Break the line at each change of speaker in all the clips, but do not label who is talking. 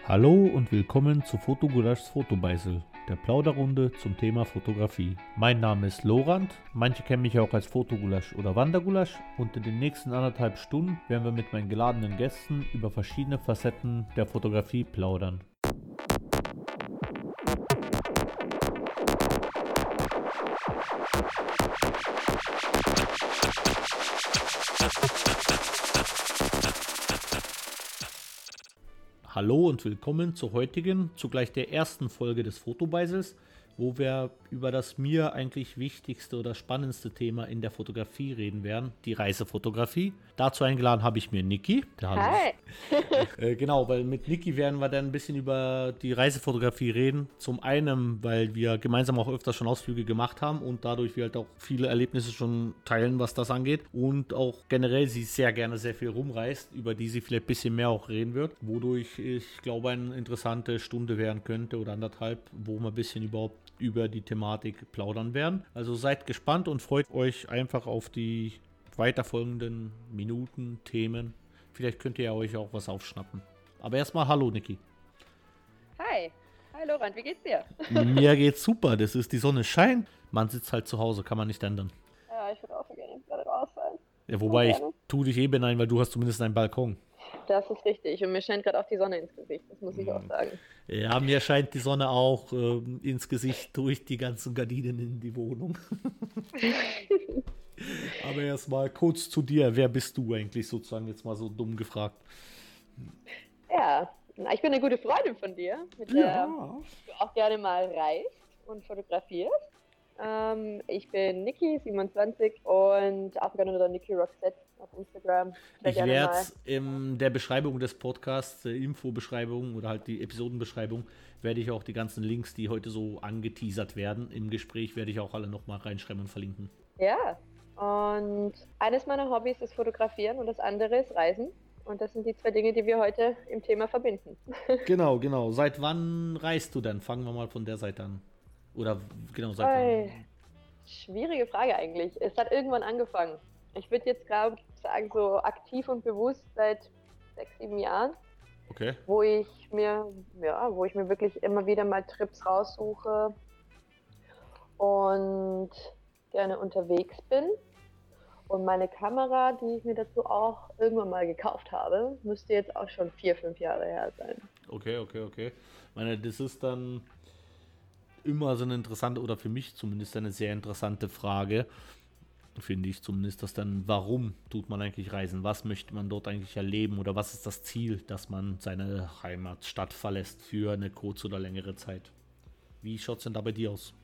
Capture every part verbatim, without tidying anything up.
Hallo und willkommen zu Fotogulaschs Fotobeisel, der Plauderrunde zum Thema Fotografie. Mein Name ist Lorand, manche kennen mich auch als Fotogulasch oder Wandergulasch und in den nächsten anderthalb Stunden werden wir mit meinen geladenen Gästen über verschiedene Facetten der Fotografie plaudern. Hallo und willkommen zur heutigen, zugleich der ersten Folge des Fotobeisels, wo wir über das mir eigentlich wichtigste oder spannendste Thema in der Fotografie reden werden, die Reisefotografie. Dazu eingeladen habe ich mir Niki.
Hi!
äh, genau, weil mit Niki werden wir dann ein bisschen über die Reisefotografie reden. Zum einen, weil wir gemeinsam auch öfter schon Ausflüge gemacht haben und dadurch wir halt auch viele Erlebnisse schon teilen, was das angeht. Und auch generell sie sehr gerne sehr viel rumreist, über die sie vielleicht ein bisschen mehr auch reden wird. Wodurch ich glaube, eine interessante Stunde werden könnte oder anderthalb, wo wir ein bisschen überhaupt über die Thematik plaudern werden. Also seid gespannt und freut euch einfach auf die weiterfolgenden Minuten, Themen. Vielleicht könnt ihr euch auch was aufschnappen. Aber erstmal hallo Niki.
Hi! Hi Lorand, wie geht's dir?
Mir geht's super, das ist, die Sonne scheint. Man sitzt halt zu Hause, kann man nicht ändern.
Ja, ich würde auch so gerne gerade raus sein.
Ja, wobei ich tue dich eben ein, weil du hast zumindest einen Balkon.
Das ist richtig und mir scheint gerade auch die Sonne ins Gesicht, das muss ich auch sagen.
Ja, mir scheint die Sonne auch ähm, ins Gesicht durch die ganzen Gardinen in die Wohnung. Aber erstmal kurz zu dir, wer bist du eigentlich sozusagen, jetzt mal so dumm gefragt?
Ja, na, ich bin eine gute Freundin von dir, mit der ja. du auch gerne mal reist und fotografierst. Ähm, ich bin Niki, siebenundzwanzig und auch gerne unter Niki Roxette auf Instagram.
Sehr ich werde in der Beschreibung des Podcasts, der Infobeschreibung oder halt die Episodenbeschreibung, werde ich auch die ganzen Links, die heute so angeteasert werden im Gespräch, werde ich auch alle nochmal reinschreiben und verlinken.
Ja, und eines meiner Hobbys ist Fotografieren und das andere ist Reisen. Und das sind die zwei Dinge, die wir heute im Thema verbinden.
Genau, genau. Seit wann reist du denn? Fangen wir mal von der Seite an. Oder genau, seit
Ei, wann? Schwierige Frage eigentlich. Es hat irgendwann angefangen. Ich würde jetzt gerade sagen, so aktiv und bewusst seit sechs, sieben Jahren.
Okay.
Wo ich mir, ja, wo ich mir wirklich immer wieder mal Trips raussuche und gerne unterwegs bin. Und meine Kamera, die ich mir dazu auch irgendwann mal gekauft habe, müsste jetzt auch schon vier, fünf Jahre her sein.
Okay, okay, okay. Ich meine, das ist dann immer so eine interessante, oder für mich zumindest eine sehr interessante Frage, finde ich zumindest, dass dann, warum tut man eigentlich reisen? Was möchte man dort eigentlich erleben? Oder was ist das Ziel, dass man seine Heimatstadt verlässt für eine kurze oder längere Zeit? Wie schaut es denn da bei dir aus?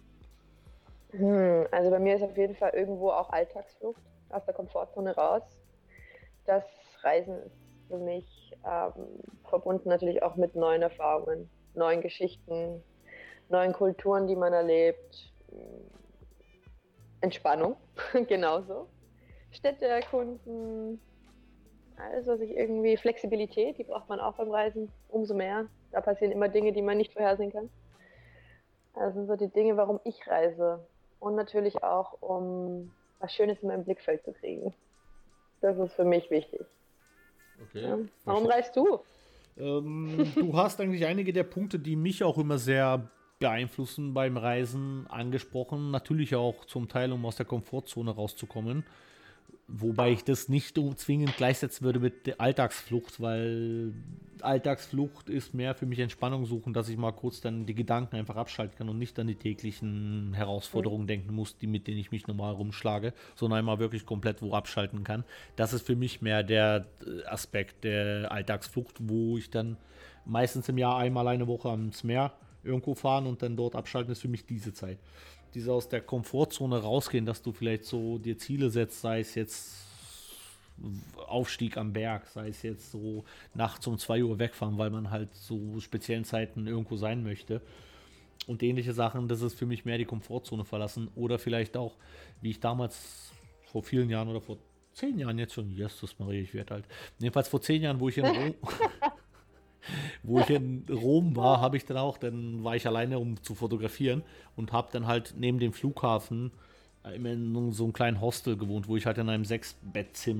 Hm, also bei mir ist auf jeden Fall irgendwo auch Alltagsflucht, aus der Komfortzone raus. Das Reisen ist für mich ähm, verbunden natürlich auch mit neuen Erfahrungen, neuen Geschichten, neuen Kulturen, die man erlebt. Entspannung, genauso. Städte erkunden, alles, was ich irgendwie, Flexibilität, die braucht man auch beim Reisen, umso mehr. Da passieren immer Dinge, die man nicht vorhersehen kann. Das sind so die Dinge, warum ich reise. Und natürlich auch, um was Schönes in meinem Blickfeld zu kriegen. Das ist für mich wichtig.
Okay.
Ja. Warum reist du?
Ähm, du hast eigentlich einige der Punkte, die mich auch immer sehr beeinflussen beim Reisen, angesprochen. Natürlich auch zum Teil, um aus der Komfortzone rauszukommen. Wobei ich das nicht zwingend gleichsetzen würde mit der Alltagsflucht, weil Alltagsflucht ist mehr für mich Entspannung suchen, dass ich mal kurz dann die Gedanken einfach abschalten kann und nicht an die täglichen Herausforderungen mhm. denken muss, die, mit denen ich mich normal rumschlage, sondern einmal wirklich komplett wo abschalten kann. Das ist für mich mehr der Aspekt der Alltagsflucht, wo ich dann meistens im Jahr einmal eine Woche ans Meer irgendwo fahren und dann dort abschalten, ist für mich diese Zeit. Diese aus der Komfortzone rausgehen, dass du vielleicht so dir Ziele setzt, sei es jetzt Aufstieg am Berg, sei es jetzt so nachts um zwei Uhr wegfahren, weil man halt so speziellen Zeiten irgendwo sein möchte und ähnliche Sachen, das ist für mich mehr die Komfortzone verlassen oder vielleicht auch, wie ich damals vor vielen Jahren oder vor zehn Jahren jetzt schon, Jesus Maria, ich werde halt, jedenfalls vor zehn Jahren, wo ich in Rom wo ich in Rom war, habe ich dann auch, dann war ich alleine, um zu fotografieren und habe dann halt neben dem Flughafen in so einem kleinen Hostel gewohnt, wo ich halt in einem Sechs-Bettzimmer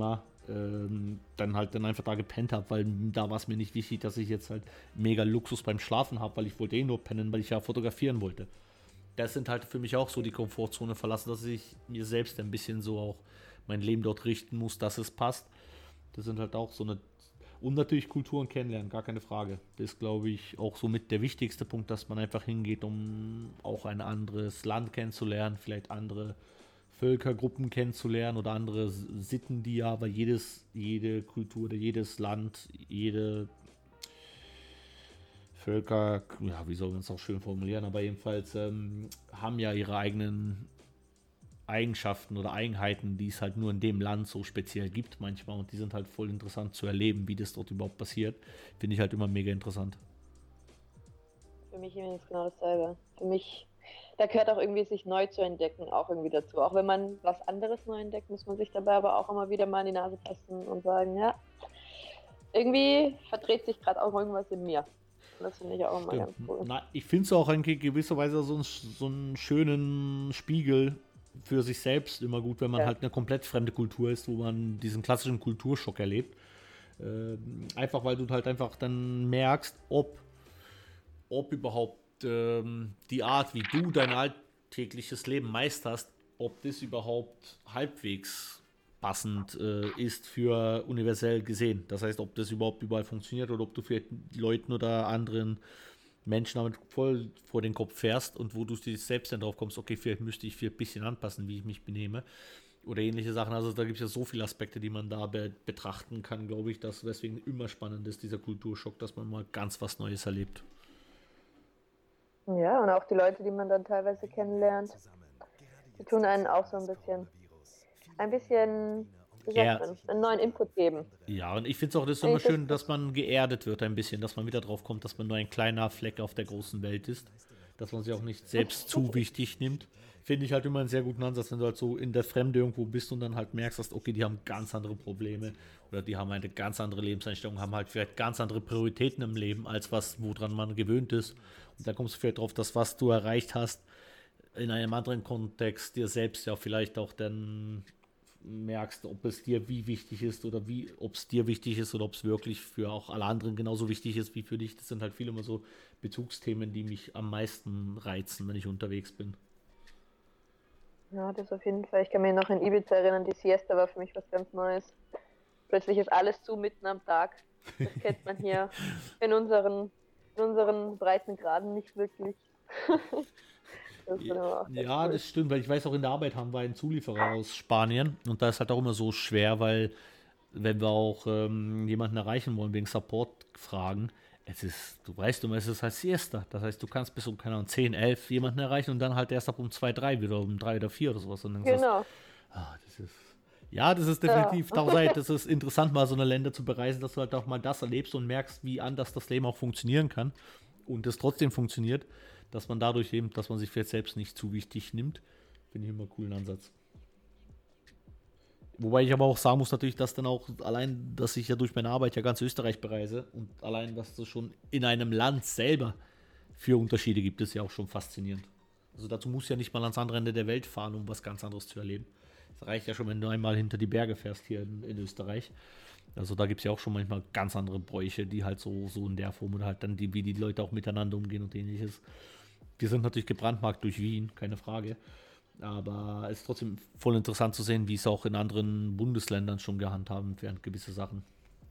ähm, dann halt dann einfach da gepennt habe, weil da war es mir nicht wichtig, dass ich jetzt halt mega Luxus beim Schlafen habe, weil ich wollte eh nur pennen, weil ich ja fotografieren wollte. Das sind halt für mich auch so die Komfortzone verlassen, dass ich mir selbst ein bisschen so auch mein Leben dort richten muss, dass es passt. Das sind halt auch so eine... Und natürlich Kulturen kennenlernen, gar keine Frage. Das ist, glaube ich, auch somit der wichtigste Punkt, dass man einfach hingeht, um auch ein anderes Land kennenzulernen, vielleicht andere Völkergruppen kennenzulernen oder andere Sitten, die ja, weil jedes, jede Kultur oder jedes Land, jede Völker, ja, wie soll man es auch schön formulieren, aber jedenfalls ähm, haben ja ihre eigenen Eigenschaften oder Eigenheiten, die es halt nur in dem Land so speziell gibt manchmal und die sind halt voll interessant zu erleben, wie das dort überhaupt passiert. Finde ich halt immer mega interessant.
Für mich ist genau dasselbe. Für mich, da gehört auch irgendwie sich neu zu entdecken, auch irgendwie dazu. Auch wenn man was anderes neu entdeckt, muss man sich dabei aber auch immer wieder mal in die Nase fassen und sagen, ja, irgendwie verdreht sich gerade auch irgendwas in mir. Und das finde ich auch immer ganz cool.
Na, ich finde es auch in gewisser Weise so, ein, so einen schönen Spiegel für sich selbst immer gut, wenn man ja. halt eine komplett fremde Kultur ist, wo man diesen klassischen Kulturschock erlebt. Äh, einfach weil du halt einfach dann merkst, ob, ob überhaupt ähm, die Art, wie du dein alltägliches Leben meisterst, ob das überhaupt halbwegs passend äh, ist für universell gesehen. Das heißt, ob das überhaupt überall funktioniert oder ob du vielleicht Leuten oder anderen Menschen damit voll vor den Kopf fährst und wo du dich selbst dann drauf kommst, okay, vielleicht müsste ich viel ein bisschen anpassen, wie ich mich benehme oder ähnliche Sachen. Also da gibt es ja so viele Aspekte, die man da be- betrachten kann, glaube ich, dass deswegen immer spannend ist, dieser Kulturschock, dass man mal ganz was Neues erlebt.
Ja, und auch die Leute, die man dann teilweise kennenlernt, die tun einen auch so ein bisschen, ein bisschen, wie sagt man, einen neuen Input geben.
Ja, und ich finde es auch, das ist immer schön, dass man geerdet wird ein bisschen, dass man wieder drauf kommt, dass man nur ein kleiner Fleck auf der großen Welt ist, dass man sich auch nicht selbst zu wichtig nimmt. Finde ich halt immer einen sehr guten Ansatz, wenn du halt so in der Fremde irgendwo bist und dann halt merkst, dass, okay, die haben ganz andere Probleme oder die haben eine ganz andere Lebenseinstellung, haben halt vielleicht ganz andere Prioritäten im Leben, als was, woran man gewöhnt ist. Und dann kommst du vielleicht drauf, dass was du erreicht hast, in einem anderen Kontext dir selbst ja vielleicht auch dann merkst, ob es dir wie wichtig ist oder wie, ob es dir wichtig ist oder ob es wirklich für auch alle anderen genauso wichtig ist wie für dich. Das sind halt viele immer so Bezugsthemen, die mich am meisten reizen, wenn ich unterwegs bin.
Ja, das auf jeden Fall. Ich kann mich noch in Ibiza erinnern, die Siesta war für mich was ganz Neues. Plötzlich ist alles zu mitten am Tag. Das kennt man hier in unseren, in unseren Breitengraden nicht wirklich.
Das ja, ja cool. Das stimmt, weil ich weiß, auch in der Arbeit haben wir einen Zulieferer aus Spanien und da ist halt auch immer so schwer, weil wenn wir auch ähm, jemanden erreichen wollen wegen Support-Fragen, es ist, du weißt immer, es ist halt Siesta, das heißt, du kannst bis um, keine Ahnung, zehn, elf jemanden erreichen und dann halt erst ab um zwei, drei wieder, um drei oder vier oder sowas. Und dann
genau.
Das, ah, das ist, ja, das ist definitiv, ja. Das ist interessant, mal so eine Länder zu bereisen, dass du halt auch mal das erlebst und merkst, wie anders das Leben auch funktionieren kann und es trotzdem funktioniert. Dass man dadurch eben, dass man sich vielleicht selbst nicht zu wichtig nimmt, finde ich immer einen coolen Ansatz. Wobei ich aber auch sagen muss natürlich, dass dann auch allein, dass ich ja durch meine Arbeit ja ganz Österreich bereise und allein, was es schon in einem Land selber für Unterschiede gibt, ist ja auch schon faszinierend. Also dazu muss ja nicht mal ans andere Ende der Welt fahren, um was ganz anderes zu erleben. Es reicht ja schon, wenn du einmal hinter die Berge fährst hier in, in Österreich. Also da gibt es ja auch schon manchmal ganz andere Bräuche, die halt so, so in der Form oder halt dann, die, wie die Leute auch miteinander umgehen und ähnliches. Wir sind natürlich gebrandmarkt durch Wien, keine Frage. Aber es ist trotzdem voll interessant zu sehen, wie es auch in anderen Bundesländern schon gehandhabt werden, gewisse Sachen.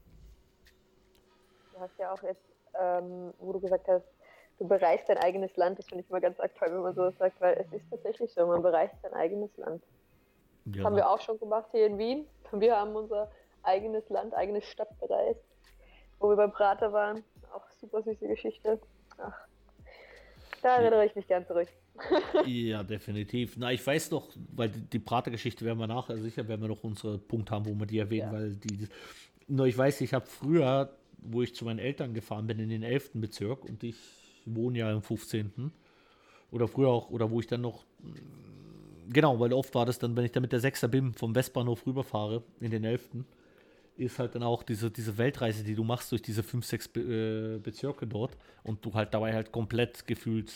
Du hast ja auch jetzt, ähm, wo du gesagt hast, du bereist dein eigenes Land. Das finde ich immer ganz aktuell, wenn man so sagt, weil es ist tatsächlich so, man bereist sein eigenes Land. Das ja. haben wir auch schon gemacht hier in Wien. Wir haben unser eigenes Land, eigene Stadt bereist, wo wir beim Prater waren. Auch super süße Geschichte. Ach. Da erinnere ich mich gern zurück.
Ja, definitiv. Na, ich weiß noch, weil die, die Prater-Geschichte werden wir nachher sicher, werden wir noch unsere Punkt haben, wo wir die erwähnen, ja. weil die, nur ich weiß, ich habe früher, wo ich zu meinen Eltern gefahren bin, in den elften Bezirk und ich wohne ja im fünfzehnten oder früher auch, oder wo ich dann noch, genau, weil oft war das dann, wenn ich dann mit der sechser B I M vom Westbahnhof rüberfahre, in den elften ist halt dann auch diese, diese Weltreise, die du machst durch diese fünf, sechs Be- äh, Bezirke dort und du halt dabei halt komplett gefühlt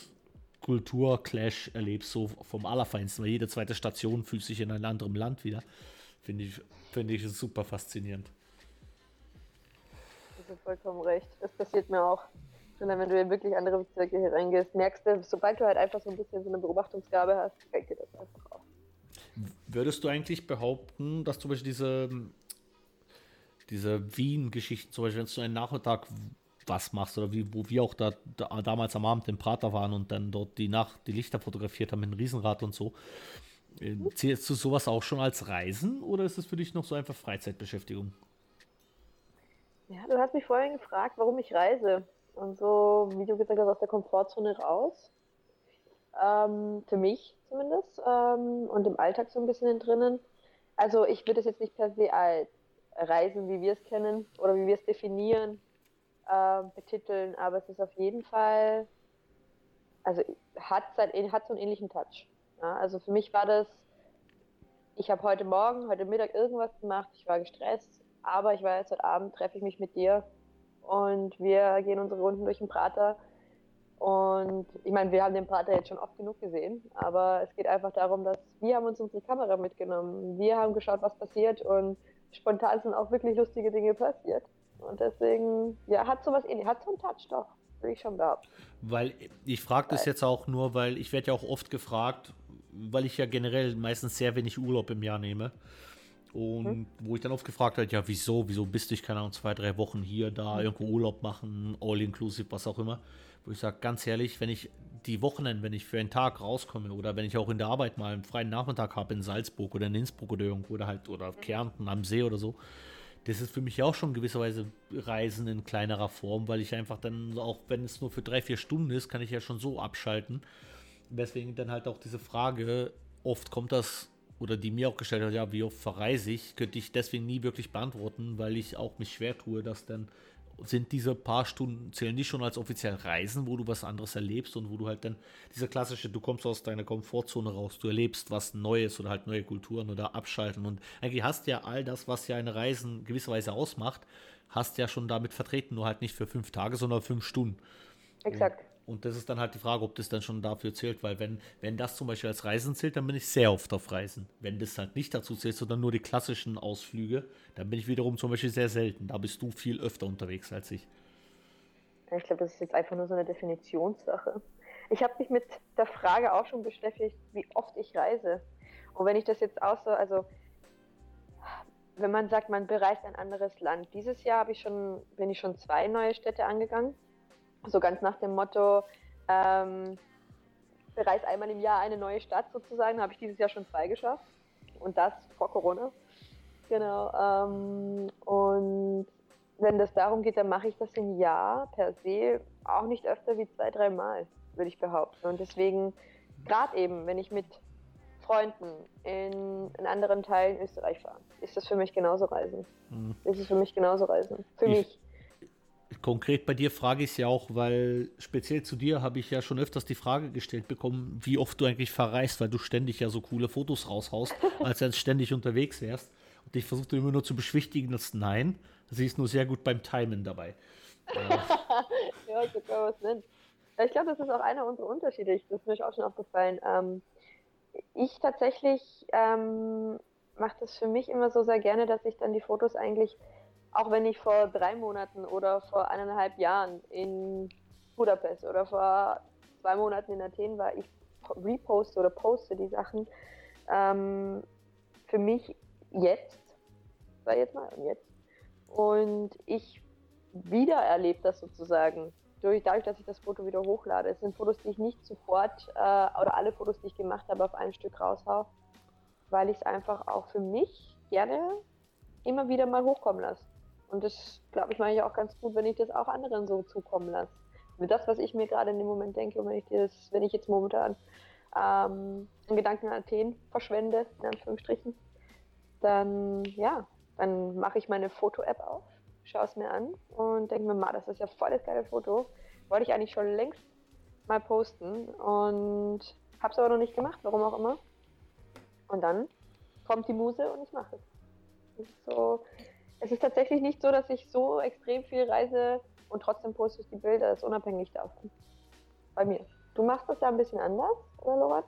Kulturclash erlebst, so vom Allerfeinsten, weil jede zweite Station fühlt sich in einem anderen Land wieder. Finde ich, finde ich super faszinierend.
Du hast vollkommen recht. Das passiert mir auch. Schon wenn du in wirklich andere Bezirke hier reingehst, merkst du, sobald du halt einfach so ein bisschen so eine Beobachtungsgabe hast, fällt dir das einfach auf.
Würdest du eigentlich behaupten, dass zum Beispiel diese, diese Wien-Geschichten, zum Beispiel, wenn du einen Nachmittag was machst oder wie, wo wir auch da, da damals am Abend im Prater waren und dann dort die Nacht die Lichter fotografiert haben mit dem Riesenrad und so, äh, zählst du sowas auch schon als Reisen oder ist es für dich noch so einfach Freizeitbeschäftigung?
Ja, du hast mich vorhin gefragt, warum ich reise. Und so, wie du gesagt hast, aus der Komfortzone raus. Ähm, für mich zumindest. Ähm, und im Alltag so ein bisschen drinnen. Also ich würde es jetzt nicht per se als Reisen, wie wir es kennen oder wie wir es definieren, äh, betiteln, aber es ist auf jeden Fall, also hat, sein, hat so einen ähnlichen Touch. Ja, also für mich war das, ich habe heute Morgen, heute Mittag irgendwas gemacht, ich war gestresst, aber ich weiß, heute Abend treffe ich mich mit dir und wir gehen unsere Runden durch den Prater. Und ich meine, wir haben den Prater jetzt schon oft genug gesehen, aber es geht einfach darum, dass wir haben uns unsere Kamera mitgenommen. Wir haben geschaut, was passiert und spontan sind auch wirklich lustige Dinge passiert. Und deswegen, ja, hat sowas ähnlich, hat so einen Touch doch, würde ich schon behaupten.
Weil ich frage das jetzt auch nur, weil ich werde ja auch oft gefragt, weil ich ja generell meistens sehr wenig Urlaub im Jahr nehme. Und hm? wo ich dann oft gefragt habe, ja, wieso, wieso bist du, ich keine Ahnung, zwei, drei Wochen hier, da, irgendwo Urlaub machen, all-inclusive, was auch immer. Wo ich sage, ganz ehrlich, wenn ich die Wochenende, wenn ich für einen Tag rauskomme oder wenn ich auch in der Arbeit mal einen freien Nachmittag habe in Salzburg oder in Innsbruck oder irgendwo oder halt, oder Kärnten am See oder so, das ist für mich auch schon gewisserweise Reisen in kleinerer Form, weil ich einfach dann, auch wenn es nur für drei, vier Stunden ist, kann ich ja schon so abschalten. Deswegen dann halt auch diese Frage, oft kommt das, oder die mir auch gestellt hat, ja, wie oft verreise ich, könnte ich deswegen nie wirklich beantworten, weil ich auch mich schwer tue, dass dann sind diese paar Stunden, zählen die schon als offiziell Reisen, wo du was anderes erlebst und wo du halt dann, dieser klassische, du kommst aus deiner Komfortzone raus, du erlebst was Neues oder halt neue Kulturen oder abschalten und eigentlich hast ja all das, was ja eine Reisen gewisserweise ausmacht, hast ja schon damit vertreten, nur halt nicht für fünf Tage, sondern fünf Stunden.
Exakt.
Und, und das ist dann halt die Frage, ob das dann schon dafür zählt, weil wenn, wenn das zum Beispiel als Reisen zählt, dann bin ich sehr oft auf Reisen. Wenn das halt nicht dazu zählt, sondern nur die klassischen Ausflüge, dann bin ich wiederum zum Beispiel sehr selten. Da bist du viel öfter unterwegs als ich.
Ich glaube, das ist jetzt einfach nur so eine Definitionssache. Ich habe mich mit der Frage auch schon beschäftigt, wie oft ich reise. Und wenn ich das jetzt auch so, also wenn man sagt, man bereist ein anderes Land. Dieses Jahr habe ich schon, bin ich schon zwei neue Städte angegangen. So ganz nach dem Motto, ähm, bereist einmal im Jahr eine neue Stadt sozusagen, habe ich dieses Jahr schon zwei geschafft. Und das vor Corona. Genau. Ähm, und wenn das darum geht, dann mache ich das im Jahr per se auch nicht öfter wie zwei, drei Mal, würde ich behaupten. Und deswegen, gerade eben, wenn ich mit Freunden in, in anderen Teilen Österreich fahre, ist das für mich genauso Reisen. Mhm. Ist es für mich genauso Reisen. Für ich, mich.
Konkret bei dir frage ich es ja auch, weil speziell zu dir habe ich ja schon öfters die Frage gestellt bekommen, wie oft du eigentlich verreist, weil du ständig ja so coole Fotos raushaust, als wenn du ständig unterwegs wärst. Und ich versuchte immer nur zu beschwichtigen, dass nein, sie ist nur sehr gut beim Timen dabei.
Ja, so kann man es nennen. Ich glaube, das ist auch einer unserer Unterschiede. Das ist mir auch schon aufgefallen. Ähm, ich tatsächlich ähm, mache das für mich immer so sehr gerne, dass ich dann die Fotos eigentlich, auch wenn ich vor drei Monaten oder vor eineinhalb Jahren in Budapest oder vor zwei Monaten in Athen war, ich reposte oder poste die Sachen. Ähm, für mich jetzt, war jetzt mal und jetzt. Und ich wiedererlebe das sozusagen, durch, dadurch, dass ich das Foto wieder hochlade. Es sind Fotos, die ich nicht sofort, äh, oder alle Fotos, die ich gemacht habe, auf ein Stück raushau, weil ich es einfach auch für mich gerne immer wieder mal hochkommen lasse. Und das, glaube ich, mache ich auch ganz gut, wenn ich das auch anderen so zukommen lasse. Mit das, was ich mir gerade in dem Moment denke, und wenn ich, das, wenn ich jetzt momentan ähm, einen Gedanken an Athen verschwende, in Anführungsstrichen, dann, ja, dann mache ich meine Foto-App auf, schaue es mir an und denke mir, das ist ja voll das geile Foto. Wollte ich eigentlich schon längst mal posten und habe es aber noch nicht gemacht, warum auch immer. Und dann kommt die Muse und ich mache es. Es ist, so, es ist tatsächlich nicht so, dass ich so extrem viel reise und trotzdem poste ich die Bilder, das ist unabhängig davon. Bei mir. Du machst das da ein bisschen anders, oder Lorat?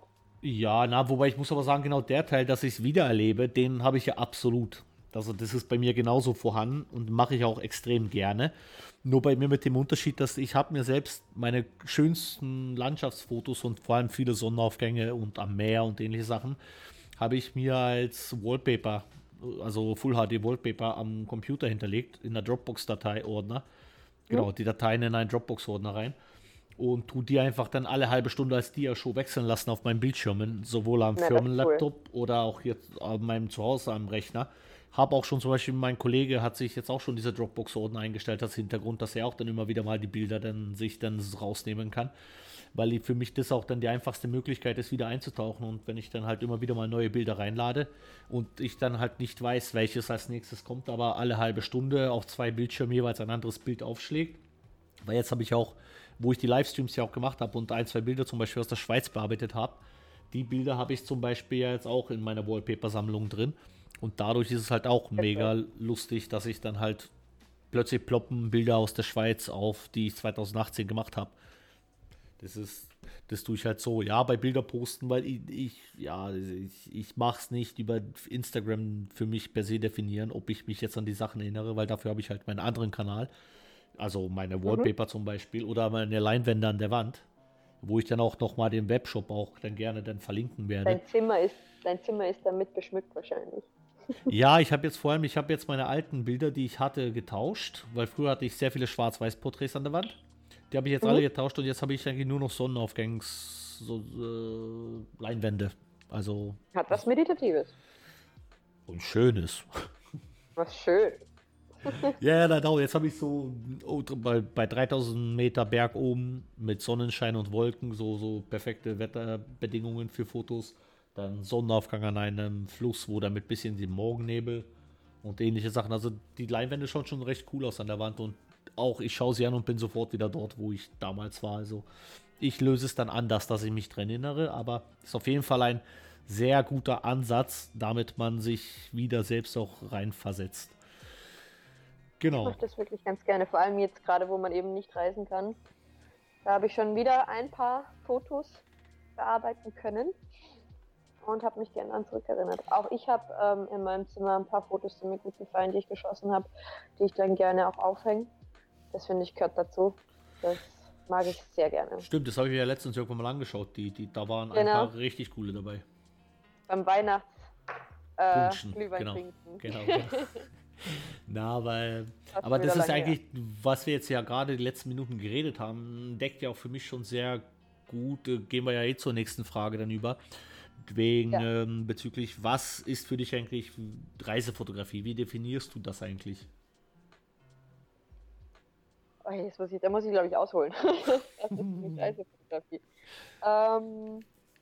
Ja, na, wobei ich muss aber sagen, genau der Teil, dass ich es wiedererlebe, den habe ich ja absolut. Also das ist bei mir genauso vorhanden und mache ich auch extrem gerne. Nur bei mir mit dem Unterschied, dass ich habe mir selbst meine schönsten Landschaftsfotos und vor allem viele Sonnenaufgänge und am Meer und ähnliche Sachen, habe ich mir als Wallpaper, also Full H D Wallpaper am Computer hinterlegt, in der Dropbox-Datei-Ordner.
Hm?
Genau, die Dateien in einen Dropbox-Ordner rein und tu die einfach dann alle halbe Stunde als Dia-Show wechseln lassen auf meinen Bildschirmen, sowohl am
Na, das ist cool.
Firmenlaptop oder auch jetzt an meinem Zuhause am Rechner. Habe auch schon zum Beispiel, mein Kollege hat sich jetzt auch schon diese Dropbox-Ordner eingestellt als Hintergrund, dass er auch dann immer wieder mal die Bilder dann sich dann rausnehmen kann, weil die- für mich das auch dann die einfachste Möglichkeit ist, wieder einzutauchen. Und wenn ich dann halt immer wieder mal neue Bilder reinlade und ich dann halt nicht weiß, welches als nächstes kommt, aber alle halbe Stunde auf zwei Bildschirmen jeweils ein anderes Bild aufschlägt, weil jetzt habe ich auch, wo ich die Livestreams ja auch gemacht habe und ein, zwei Bilder zum Beispiel aus der Schweiz bearbeitet habe, die Bilder habe ich zum Beispiel ja jetzt auch in meiner Wallpaper-Sammlung drin. Und dadurch ist es halt auch
Okay.
mega lustig, dass ich dann halt plötzlich ploppen Bilder aus der Schweiz auf, die ich zwanzig achtzehn gemacht habe. Das ist, das tue ich halt so. Ja, bei Bilder posten, weil ich, ich ja, ich, ich mache es nicht über Instagram für mich per se definieren, ob ich mich jetzt an die Sachen erinnere, weil dafür habe ich halt meinen anderen Kanal. Also meine
Mhm.
Wallpaper zum Beispiel oder meine Leinwände an der Wand, wo ich dann auch nochmal den Webshop auch dann gerne dann verlinken werde.
Dein Zimmer ist, dein Zimmer ist damit beschmückt wahrscheinlich.
Ja, ich habe jetzt vor allem, ich habe jetzt meine alten Bilder, die ich hatte, getauscht, weil früher hatte ich sehr viele Schwarz-Weiß-Porträts an der Wand. Die habe ich jetzt alle
Mhm.
getauscht und jetzt habe ich eigentlich nur noch Sonnenaufgangs, so, äh, Leinwände. Also
Hat was Meditatives.
und schönes.
Was schön.
Ja, ja, genau. Jetzt habe ich so oh, bei, bei dreitausend Meter Berg oben mit Sonnenschein und Wolken so, so perfekte Wetterbedingungen für Fotos. Dann Sonnenaufgang an einem Fluss, wo dann mit bisschen die Morgennebel und ähnliche Sachen. Also die Leinwände schauen schon recht cool aus an der Wand und auch ich schaue sie an und bin sofort wieder dort, wo ich damals war. Also ich löse es dann anders, dass ich mich dran erinnere, aber es ist auf jeden Fall ein sehr guter Ansatz, damit man sich wieder selbst auch reinversetzt.
Ich
Genau.
mache das wirklich ganz gerne, vor allem jetzt gerade, wo man eben nicht reisen kann. Da habe ich schon wieder ein paar Fotos bearbeiten können und habe mich gerne an zurückerinnert. Auch ich habe ähm, in meinem Zimmer ein paar Fotos, die mir gut gefallen, die ich geschossen habe, die ich dann gerne auch aufhänge. Das finde ich gehört dazu. Das mag ich sehr gerne.
Stimmt, das habe ich mir ja letztens irgendwann mal angeschaut. Die, die, da waren ein
Genau,
paar richtig coole dabei.
beim Weihnachts äh,
Punchen,
Glühwein
genau.
trinken.
Genau, genau. Na, weil.
Fast
Aber
schon wieder
das ist
lange her.
eigentlich, was wir jetzt ja gerade die letzten Minuten geredet haben, deckt ja auch für mich schon sehr gut. Äh, gehen wir ja eh zur nächsten Frage dann über. Wegen
Ja.
ähm, bezüglich, was ist für dich eigentlich Reisefotografie? Wie definierst du das eigentlich?
Oh, jetzt muss ich, da muss ich, glaube ich, ausholen. Das ist für mich Reisefotografie. Ähm,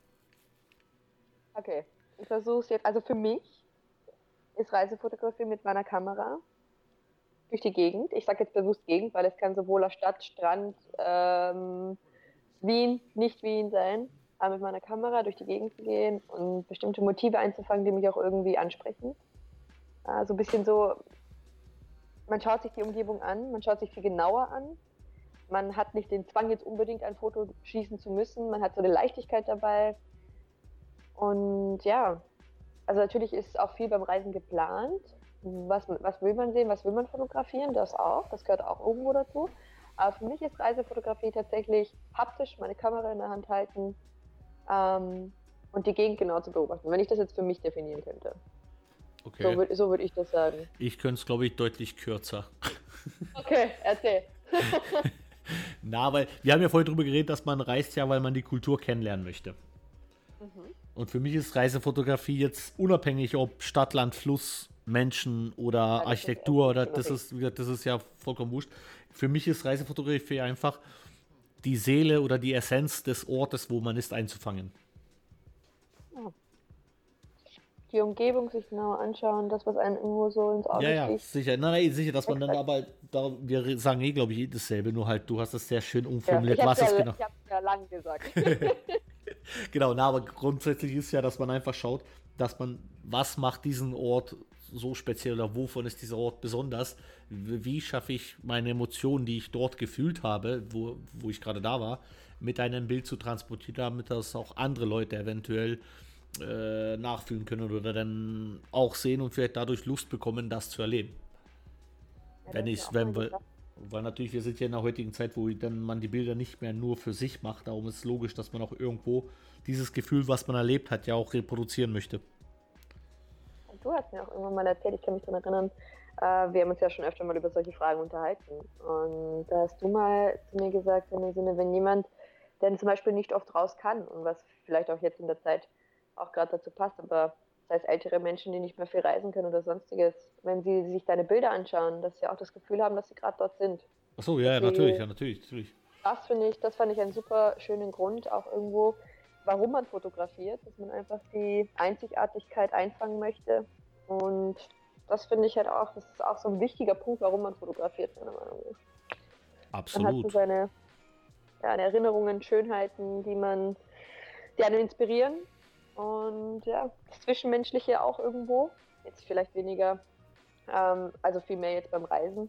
okay, ich versuche es jetzt. Also für mich ist Reisefotografie mit meiner Kamera durch die Gegend. Ich sage jetzt bewusst Gegend, weil es kann sowohl auf Stadt, Strand, ähm, Wien, nicht Wien sein, aber mit meiner Kamera durch die Gegend zu gehen und bestimmte Motive einzufangen, die mich auch irgendwie ansprechen. Also ein bisschen so, man schaut sich die Umgebung an, man schaut sich viel genauer an. Man hat nicht den Zwang, jetzt unbedingt ein Foto schießen zu müssen. Man hat so eine Leichtigkeit dabei. Und ja, also natürlich ist auch viel beim Reisen geplant. Was, was will man sehen, was will man fotografieren? Das auch, das gehört auch irgendwo dazu. Aber für mich ist Reisefotografie tatsächlich haptisch, meine Kamera in der Hand halten ähm, und die Gegend genau zu beobachten, wenn ich das jetzt für mich definieren könnte. So
Okay.
würde so würd ich das sagen.
Ich könnte es, glaube ich, deutlich kürzer.
Okay, erzähl.
Na, weil wir haben ja vorhin drüber geredet, dass man reist ja, weil man die Kultur kennenlernen möchte.
Mhm.
Und für mich ist Reisefotografie jetzt unabhängig, ob Stadt, Land, Fluss, Menschen oder
Ja, das ist
Architektur oder das
unabhängig.
ist, das ist ja vollkommen wurscht. Für mich ist Reisefotografie einfach die Seele oder die Essenz des Ortes, wo man ist, einzufangen.
Ja. Die Umgebung sich genauer anschauen, das, was einem irgendwo so ins
Ja,
Auge
ja,
sticht.
sicher. Nein, nein, sicher, dass man dann
Exakt.
aber, da, wir sagen eh, glaube ich, eh dasselbe, nur halt, du hast es sehr schön
Ja, ich
umformuliert,
habe es
was es
ja,
genau.
ich hab's ja lang gesagt.
Genau, na, aber grundsätzlich ist ja, dass man einfach schaut, dass man, was macht diesen Ort so speziell oder wovon ist dieser Ort besonders? Wie schaffe ich meine Emotionen, die ich dort gefühlt habe, wo, wo ich gerade da war, mit einem Bild zu transportieren, damit das auch andere Leute eventuell äh, nachfühlen können oder dann auch sehen und vielleicht dadurch Lust bekommen, das zu erleben.
Ja,
Wenn
das ist
ich,
ja auch
wenn
mal die
wir,
Sache.
weil natürlich, wir sind ja in der heutigen Zeit, wo dann man die Bilder nicht mehr nur für sich macht, darum ist es logisch, dass man auch irgendwo dieses Gefühl, was man erlebt hat, ja auch reproduzieren möchte.
Und du hast mir auch irgendwann mal erzählt, ich kann mich daran erinnern, äh, wir haben uns ja schon öfter mal über solche Fragen unterhalten. Und da hast du mal zu mir gesagt, in dem Sinne, wenn jemand, der zum Beispiel nicht oft raus kann und was vielleicht auch jetzt in der Zeit auch gerade dazu passt, aber das heißt ältere Menschen, die nicht mehr viel reisen können oder sonstiges, wenn sie sich deine Bilder anschauen, dass sie auch das Gefühl haben, dass sie gerade dort sind.
Achso, ja,
Dass
ja, natürlich,
sie,
ja, natürlich, natürlich.
das finde ich, das fand ich einen super schönen Grund, auch irgendwo, warum man fotografiert, dass man einfach die Einzigartigkeit einfangen möchte. Und das finde ich halt auch, das ist auch so ein wichtiger Punkt, warum man fotografiert, meiner Meinung nach. Man hat so
Absolut.
seine ja, Erinnerungen, Schönheiten, die man, die einen inspirieren. Und ja, das Zwischenmenschliche auch irgendwo. Jetzt vielleicht weniger, ähm, also viel mehr jetzt beim Reisen.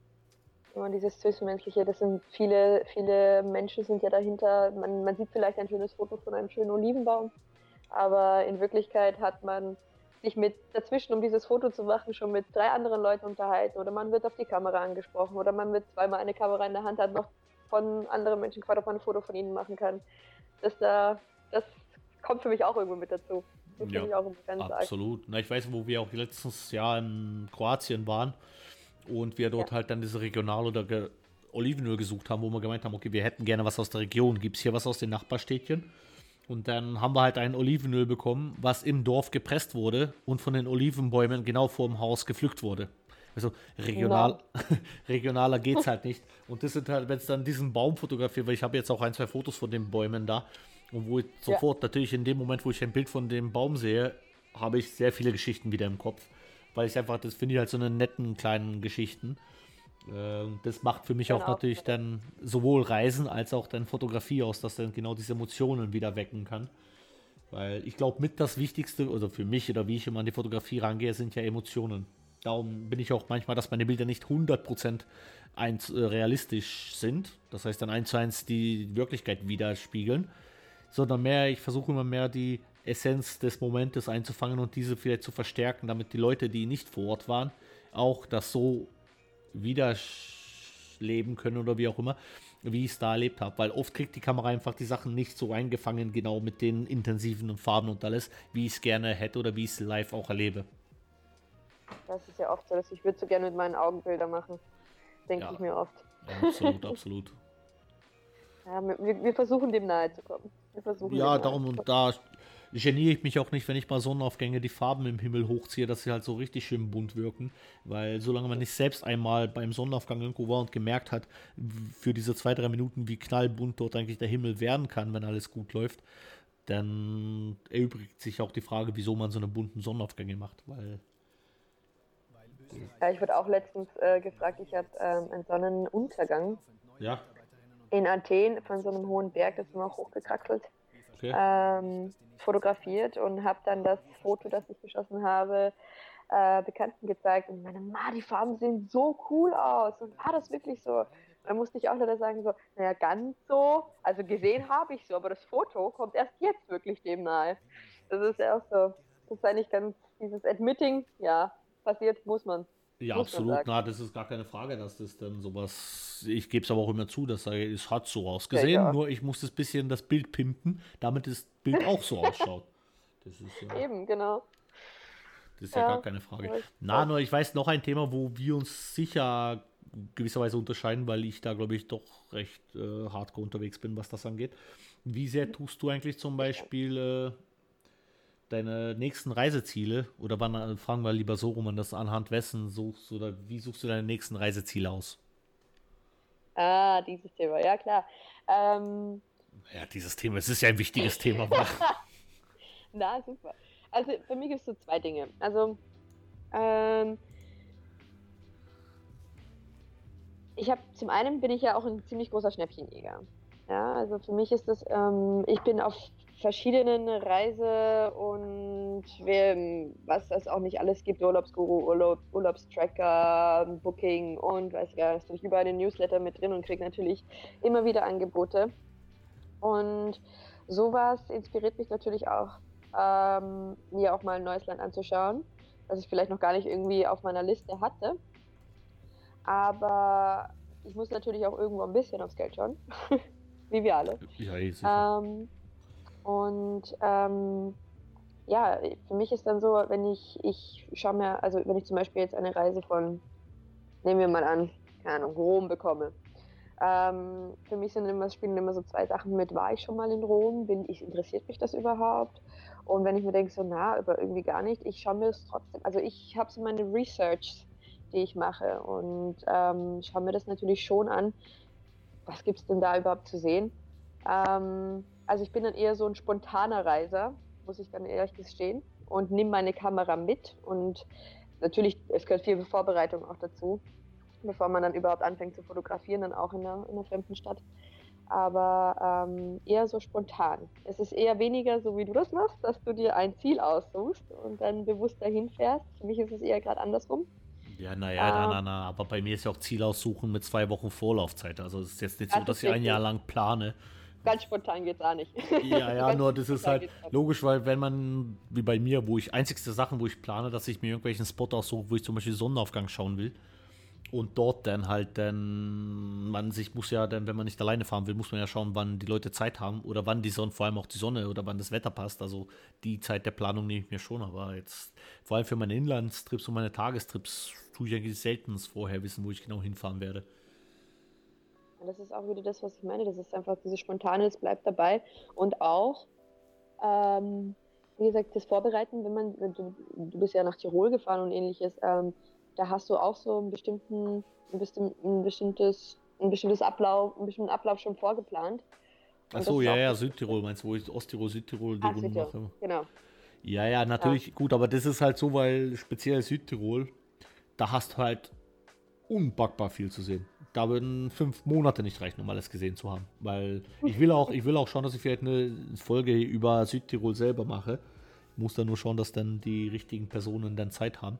Und dieses Zwischenmenschliche, das sind viele, viele Menschen sind ja dahinter. Man, man sieht vielleicht ein schönes Foto von einem schönen Olivenbaum, aber in Wirklichkeit hat man sich mit dazwischen, um dieses Foto zu machen, schon mit drei anderen Leuten unterhalten. Oder man wird auf die Kamera angesprochen oder man wird zweimal eine Kamera in der Hand hat, noch von anderen Menschen gefragt, ob man ein Foto von ihnen machen kann. Das da, das kommt für mich auch irgendwo mit dazu. Das
Ja,
finde ich auch immer ganz arg.
absolut. Na, ich weiß, wo wir auch letztes Jahr in Kroatien waren und wir dort
Ja.
halt dann diese Regional- oder Ge Olivenöl gesucht haben, wo wir gemeint haben, okay, wir hätten gerne was aus der Region. Gibt es hier was aus den Nachbarstädtchen? Und dann haben wir halt ein Olivenöl bekommen, was im Dorf gepresst wurde und von den Olivenbäumen genau vor dem Haus gepflückt wurde. Also regional, regionaler geht's halt nicht. Und das sind halt, wenn es dann diesen Baum fotografiert, weil ich habe jetzt auch ein, zwei Fotos von den Bäumen da. Und wo ich
Ja.
sofort, natürlich in dem Moment, wo ich ein Bild von dem Baum sehe, habe ich sehr viele Geschichten wieder im Kopf. Weil ich einfach, das finde ich halt so eine netten kleinen Geschichten. Äh, und das macht für mich auch
Genau.
natürlich dann sowohl Reisen als auch dann Fotografie aus, dass dann genau diese Emotionen wieder wecken kann. Weil ich glaube, mit das Wichtigste, oder für mich oder wie ich immer an die Fotografie rangehe, sind ja Emotionen. Darum bin ich auch manchmal, dass meine Bilder nicht hundert Prozent eins, äh, realistisch sind. Das heißt dann eins zu eins die Wirklichkeit widerspiegeln. Sondern mehr, ich versuche immer mehr die Essenz des Momentes einzufangen und diese vielleicht zu verstärken, damit die Leute, die nicht vor Ort waren, auch das so wiederleben können oder wie auch immer, wie ich es da erlebt habe. Weil oft kriegt die Kamera einfach die Sachen nicht so eingefangen, genau mit den intensiven Farben und alles, wie ich es gerne hätte oder wie ich es live auch erlebe.
Das ist ja oft so, dass ich würde so gerne mit meinen Augen Bilder machen. Denke
Ja.
ich mir oft.
Absolut, absolut.
Ja, wir, wir versuchen dem nahe zu kommen. Wir versuchen
Ja,
dem nahe
darum
zu
und
kommen.
da geniere ich mich auch nicht, wenn ich mal Sonnenaufgänge die Farben im Himmel hochziehe, dass sie halt so richtig schön bunt wirken. Weil solange man nicht selbst einmal beim Sonnenaufgang irgendwo war und gemerkt hat, für diese zwei, drei Minuten, wie knallbunt dort eigentlich der Himmel werden kann, wenn alles gut läuft, dann erübrigt sich auch die Frage, wieso man so eine bunten Sonnenaufgänge macht. Weil
Ja, ich wurde auch letztens äh, gefragt, ich habe ähm, einen Sonnenuntergang
ja,
in Athen von so einem hohen Berg, das sind wir auch hochgekraxelt,
okay.
ähm, fotografiert und habe dann das Foto, das ich geschossen habe, äh, Bekannten gezeigt und meine, Ma, die Farben sehen so cool aus und war das wirklich so? Und dann musste ich auch leider sagen, so, naja, ganz so, also gesehen habe ich so, aber das Foto kommt erst jetzt wirklich dem nahe. Das ist ja auch so, das ist eigentlich ganz, dieses Admitting, ja, passiert, muss man,
Ja,
muss man
absolut.
sagen.
Na, das ist gar keine Frage, dass das dann sowas. Ich gebe es aber auch immer zu, dass er- es hat so
Ja, ich
ausgesehen,
auch.
nur ich muss das bisschen das Bild pimpen, damit das Bild auch so ausschaut. Das ist ja,
Eben, genau.
das ist ja gar
Ja,
keine Frage.
aber ich,
Na, nur ich weiß noch ein Thema, wo wir uns sicher gewisserweise unterscheiden, weil ich da, glaube ich, doch recht äh, hardcore unterwegs bin, was das angeht. Wie sehr tust du eigentlich zum Beispiel äh, deine nächsten Reiseziele oder wann, äh, fragen wir lieber so rum, an das anhand wessen suchst oder wie suchst du deine nächsten Reiseziele aus?
ah, dieses Thema, ja klar. Ähm,
Ja, dieses Thema, es ist ja ein wichtiges Thema, war.
na, super. Also für mich gibt es so zwei Dinge. Also, ähm, ich habe zum einen bin ich ja auch ein ziemlich großer Schnäppchenjäger. Ja, also für mich ist das, ähm, ich bin auf verschiedenen Reise und wir, was es auch nicht alles gibt, Urlaubsguru, Urlaub, Urlaubstracker, Booking und weiß gar nicht, ich überall den Newsletter mit drin und kriege natürlich immer wieder Angebote. Und sowas inspiriert mich natürlich auch, ähm, mir auch mal ein neues Land anzuschauen, das ich vielleicht noch gar nicht irgendwie auf meiner Liste hatte. Aber ich muss natürlich auch irgendwo ein bisschen aufs Geld schauen, wie wir alle.
Ja, eh, sicher.
Ähm, und ähm, ja, für mich ist dann so, wenn ich, ich schaue mir, also wenn ich zum Beispiel jetzt eine Reise von, nehmen wir mal an, keine Ahnung, Rom bekomme. Ähm, für mich sind immer, spielen immer so zwei Sachen mit, war ich schon mal in Rom, bin ich, interessiert mich das überhaupt? Und wenn ich mir denke, so na, aber irgendwie gar nicht, ich schaue mir das trotzdem, also ich habe so meine Research, die ich mache und ähm, schaue mir das natürlich schon an, was gibt es denn da überhaupt zu sehen? Ähm, also ich bin dann eher so ein spontaner Reiser, muss ich dann ehrlich gestehen, und nehme meine Kamera mit und natürlich, es gehört viel Vorbereitung auch dazu, bevor man dann überhaupt anfängt zu fotografieren, dann auch in einer, in einer fremden Stadt. Aber ähm, eher so spontan. Es ist eher weniger so, wie du das machst, dass du dir ein Ziel aussuchst und dann bewusst dahin fährst. Für mich ist es eher gerade andersrum.
Ja, naja, na,
Ähm,
na, na, aber bei mir ist ja auch Ziel aussuchen mit zwei Wochen Vorlaufzeit. Also es ist jetzt nicht so,
das
dass
ist
ich ein Jahr
richtig.
lang plane.
Ganz spontan geht's auch nicht.
Ja,
So
ja,
ganz
nur das ist
spontan
halt
geht's auch nicht.
logisch, weil wenn man, wie bei mir, wo ich, einzigste Sachen, wo ich plane, dass ich mir irgendwelchen Spot aussuche, wo ich zum Beispiel Sonnenaufgang schauen will und dort dann halt dann, man sich muss ja dann, wenn man nicht alleine fahren will, muss man ja schauen, wann die Leute Zeit haben oder wann die Sonne, vor allem auch die Sonne oder wann das Wetter passt. Also die Zeit der Planung nehme ich mir schon, aber jetzt vor allem für meine Inlandstrips und meine Tagestrips tue ich eigentlich selten vorher wissen, wo ich genau hinfahren werde.
Und das ist auch wieder das, was ich meine. Das ist einfach dieses Spontane, das bleibt dabei. Und auch, ähm, wie gesagt, das Vorbereiten, wenn man, wenn du, du bist ja nach Tirol gefahren und ähnliches, ähm, da hast du auch so einen bestimmten, ein, bestimm, ein bestimmtes, ein bestimmtes Ablauf, einen bestimmten Ablauf schon vorgeplant.
Ach
Und das
so,
ist
ja,
auch
ja,
wichtig.
Südtirol meinst du, wo ich Osttirol, Südtirol die
Ah,
Runde
Südtirol,
mache.
genau.
Ja, ja,
Ja,
natürlich gut, aber das ist halt so, weil speziell Südtirol, da hast du halt unpackbar viel zu sehen. Da würden fünf Monate nicht reichen, um alles gesehen zu haben. Weil ich will auch, ich will auch schauen, dass ich vielleicht eine Folge über Südtirol selber mache. Ich muss da nur schauen, dass dann die richtigen Personen dann Zeit haben.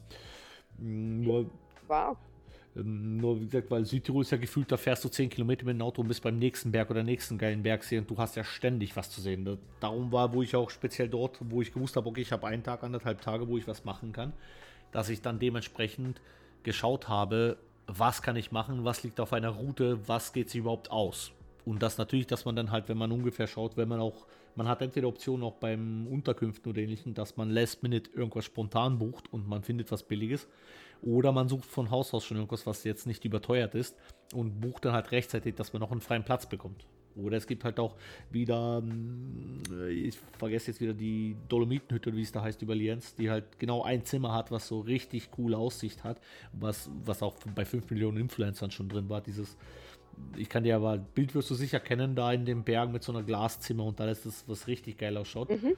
Mm, Nur,
wow.
ähm, nur wie gesagt, weil Südtirol ist ja gefühlt, da fährst du zehn Kilometer mit dem Auto und bist beim nächsten Berg oder nächsten geilen Bergsee und du hast ja ständig was zu sehen. Da- Darum war, wo ich auch speziell dort, wo ich gewusst habe, okay, ich habe einen Tag, anderthalb Tage, wo ich was machen kann, dass ich dann dementsprechend geschaut habe, was kann ich machen, was liegt auf einer Route, was geht sich überhaupt aus. Und das natürlich, dass man dann halt, wenn man ungefähr schaut, wenn man auch, man hat entweder Optionen auch beim Unterkünften oder ähnlichen, dass man Last Minute irgendwas spontan bucht und man findet was Billiges. Oder man sucht von Haus aus schon irgendwas, was jetzt nicht überteuert ist und bucht dann halt rechtzeitig, dass man noch einen freien Platz bekommt. Oder es gibt halt auch wieder, hm, ich vergesse jetzt wieder die Dolomitenhütte, wie es da heißt, über Lienz, die halt genau ein Zimmer hat, was so richtig coole Aussicht hat, was, was auch bei fünf Millionen Influencern schon drin war. Dieses, ich kann dir aber, Bild wirst du sicher kennen, da in den Bergen mit so einer Glaszimmer und alles, das, was richtig geil ausschaut.
Mhm.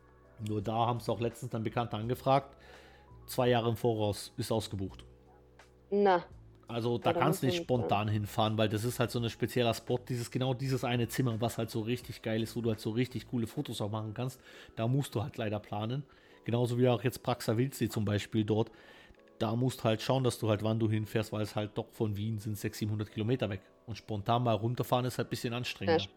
Nur da haben es auch letztens dann Bekannte angefragt, zwei Jahre im Voraus ist ausgebucht.
Na,
Also da
ja, da
kannst
muss
du
man
nicht
nicht sein.
spontan hinfahren, weil das ist halt so ein spezieller Spot, dieses genau dieses eine Zimmer, was halt so richtig geil ist, wo du halt so richtig coole Fotos auch machen kannst. Da musst du halt leider planen. Genauso wie auch jetzt Praxa Wildsee zum Beispiel dort. Da musst du halt schauen, dass du halt wann du hinfährst, weil es halt doch von Wien sind sechshundert, siebenhundert Kilometer weg. Und spontan mal runterfahren ist halt ein bisschen
Ja,
anstrengender.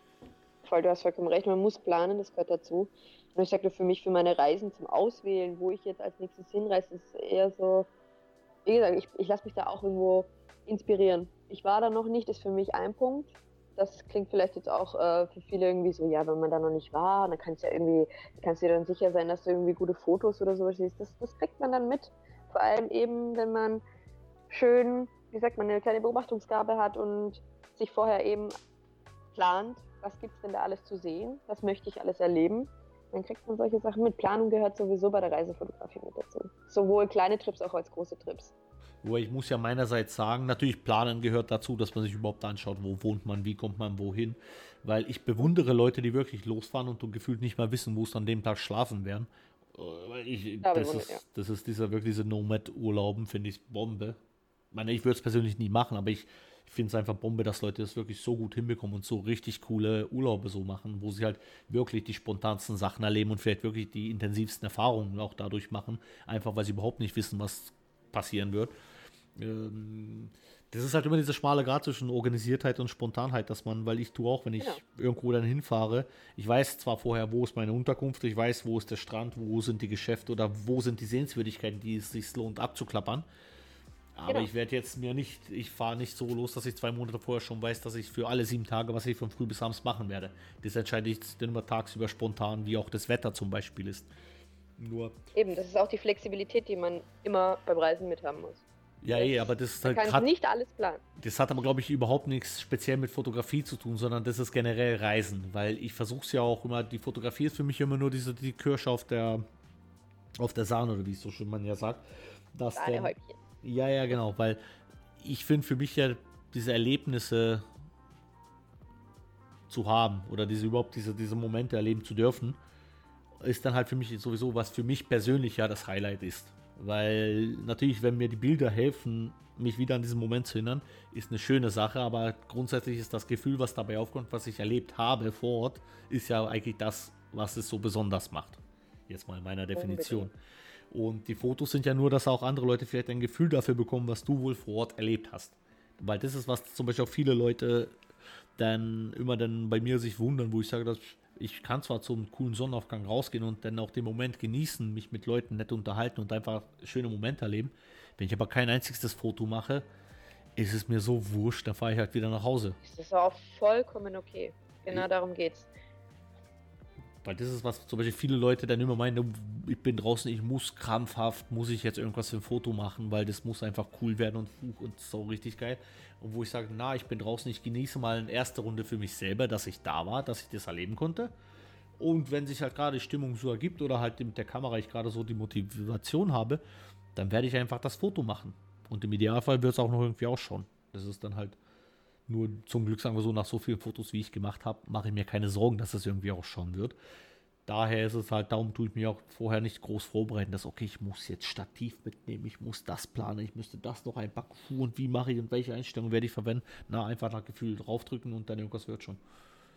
voll, du hast vollkommen recht. Man muss planen, das gehört dazu. Und ich sage für mich, für meine Reisen zum Auswählen, wo ich jetzt als nächstes hinreise, ist eher so, wie gesagt, ich, ich lasse mich da auch irgendwo inspirieren. Ich war da noch nicht, ist für mich ein Punkt. Das klingt vielleicht jetzt auch äh, für viele irgendwie so, ja, wenn man da noch nicht war, dann kannst du ja irgendwie, kannst du dir dann sicher sein, dass du irgendwie gute Fotos oder sowas siehst. Das, das kriegt man dann mit. Vor allem eben, wenn man schön, wie sagt man, eine kleine Beobachtungsgabe hat und sich vorher eben plant, was gibt es denn da alles zu sehen, was möchte ich alles erleben, dann kriegt man solche Sachen mit. Planung gehört sowieso bei der Reisefotografie mit dazu. Sowohl kleine Trips auch als große Trips.
Wobei ich muss ja meinerseits sagen, natürlich planen gehört dazu, dass man sich überhaupt anschaut, wo wohnt man, wie kommt man wohin. Weil ich bewundere Leute, die wirklich losfahren und gefühlt nicht mal wissen, wo es an dem Tag schlafen werden. Äh, weil Ich,
Da
das,
bewundert, ja.
ist, das ist dieser wirklich diese Nomad-Urlauben, finde ich Bombe. Ich meine, ich würde es persönlich nie machen, aber ich, ich finde es einfach Bombe, dass Leute das wirklich so gut hinbekommen und so richtig coole Urlaube so machen, wo sie halt wirklich die spontansten Sachen erleben und vielleicht wirklich die intensivsten Erfahrungen auch dadurch machen, einfach weil sie überhaupt nicht wissen, was passieren wird. Ähm, Das ist halt immer dieser schmale Grat zwischen Organisiertheit und Spontanheit, dass man, weil ich tue auch, wenn ich
Genau.
irgendwo dann hinfahre, ich weiß zwar vorher, wo ist meine Unterkunft, ich weiß, wo ist der Strand, wo sind die Geschäfte oder wo sind die Sehenswürdigkeiten, die es sich lohnt abzuklappern. Aber
Genau.
ich werde jetzt mir nicht, ich fahre nicht so los, dass ich zwei Monate vorher schon weiß, dass ich für alle sieben Tage, was ich von früh bis abends machen werde. Das entscheide ich dann immer tagsüber spontan, wie auch das Wetter zum Beispiel ist. Nur,
Eben, das ist auch die Flexibilität, die man immer beim Reisen mit haben muss.
ja,
Das-
eh, aber das ist
Man
halt
kann
gerade,
nicht alles planen.
das hat aber, glaube ich, überhaupt nichts speziell mit Fotografie zu tun, sondern das ist generell Reisen, weil ich versuche es ja auch immer, die Fotografie ist für mich immer nur diese, die Kirsche auf der, auf der Sahne, oder wie es so schön man ja sagt. Dass der,
Sahnehäubchen.
ja, ja, genau, weil ich finde für mich ja diese Erlebnisse zu haben oder diese überhaupt diese, diese Momente erleben zu dürfen, ist dann halt für mich sowieso, was für mich persönlich ja das Highlight ist. Weil natürlich, wenn mir die Bilder helfen, mich wieder an diesen Moment zu erinnern, ist eine schöne Sache, aber grundsätzlich ist das Gefühl, was dabei aufkommt, was ich erlebt habe vor Ort, ist ja eigentlich das, was es so besonders macht. Jetzt mal in meiner Definition. Und die Fotos sind ja nur, dass auch andere Leute vielleicht ein Gefühl dafür bekommen, was du wohl vor Ort erlebt hast. Weil das ist, was zum Beispiel auch viele Leute dann immer dann bei mir sich wundern, wo ich sage, dass ich kann zwar zum coolen Sonnenaufgang rausgehen und dann auch den Moment genießen, mich mit Leuten nett unterhalten und einfach schöne Momente erleben. Wenn ich aber kein einziges Foto mache, ist es mir so wurscht, dann fahre ich halt wieder nach Hause.
Das ist auch vollkommen okay. Genau
Ja.
darum geht's.
Weil das ist, was zum Beispiel viele Leute dann immer meinen, ich bin draußen, ich muss krampfhaft, muss ich jetzt irgendwas für ein Foto machen, weil das muss einfach cool werden und, und so richtig geil. Und wo ich sage, na, ich bin draußen, ich genieße mal eine erste Runde für mich selber, dass ich da war, dass ich das erleben konnte. Und wenn sich halt gerade die Stimmung so ergibt oder halt mit der Kamera ich gerade so die Motivation habe, dann werde ich einfach das Foto machen. Und im Idealfall wird es auch noch irgendwie ausschauen. Das ist dann halt nur zum Glück, sagen wir so, nach so vielen Fotos, wie ich gemacht habe, mache ich mir keine Sorgen, dass es irgendwie ausschauen wird. Daher ist es halt, darum tue ich mich auch vorher nicht groß vorbereiten, dass, okay, ich muss jetzt Stativ mitnehmen, ich muss das planen, ich müsste das noch einpacken, und wie mache ich und welche Einstellung werde ich verwenden. Na, einfach nach Gefühl draufdrücken und dann irgendwas wird schon.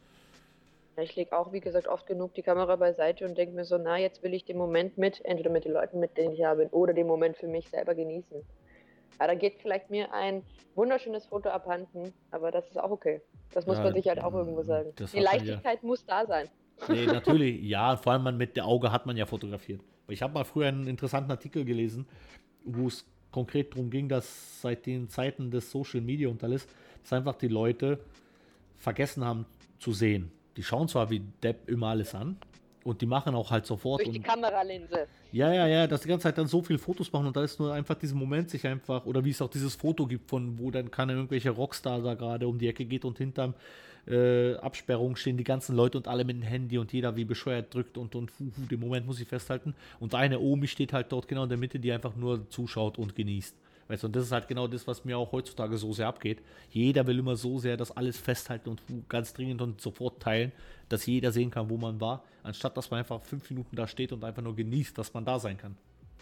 Ja, ich lege auch, wie gesagt, oft genug die Kamera beiseite und denke mir so, na, jetzt will ich den Moment mit, entweder mit den Leuten, mit denen ich da bin, oder den Moment für mich selber genießen. Ja, da geht vielleicht mir ein wunderschönes Foto abhanden, aber das ist auch okay. Das muss
Ja,
man sich halt auch irgendwo sagen.
das
Die
hat man ja.
Leichtigkeit muss da sein.
Nee, natürlich, ja, vor allem man mit der Auge hat man ja fotografiert. Ich habe mal früher einen interessanten Artikel gelesen, wo es konkret darum ging, dass seit den Zeiten des Social Media und alles, dass einfach die Leute vergessen haben zu sehen. Die schauen zwar wie Depp immer alles an und die machen auch halt sofort.
Durch die
und
Kameralinse.
Ja, ja, ja, dass die ganze Zeit dann so viele Fotos machen und da ist nur einfach dieser Moment sich einfach, oder wie es auch dieses Foto gibt, von wo dann keine irgendwelche Rockstar da gerade um die Ecke geht und hinterm äh, Absperrung stehen die ganzen Leute und alle mit dem Handy und jeder wie bescheuert drückt und, und hu, hu, den Moment muss ich festhalten. Und eine Omi steht halt dort genau in der Mitte, die einfach nur zuschaut und genießt. Weißt du, und das ist halt genau das, was mir auch heutzutage so sehr abgeht. Jeder will immer so sehr das alles festhalten und ganz dringend und sofort teilen, dass jeder sehen kann, wo man war, anstatt dass man einfach fünf Minuten da steht und einfach nur genießt, dass man da sein kann.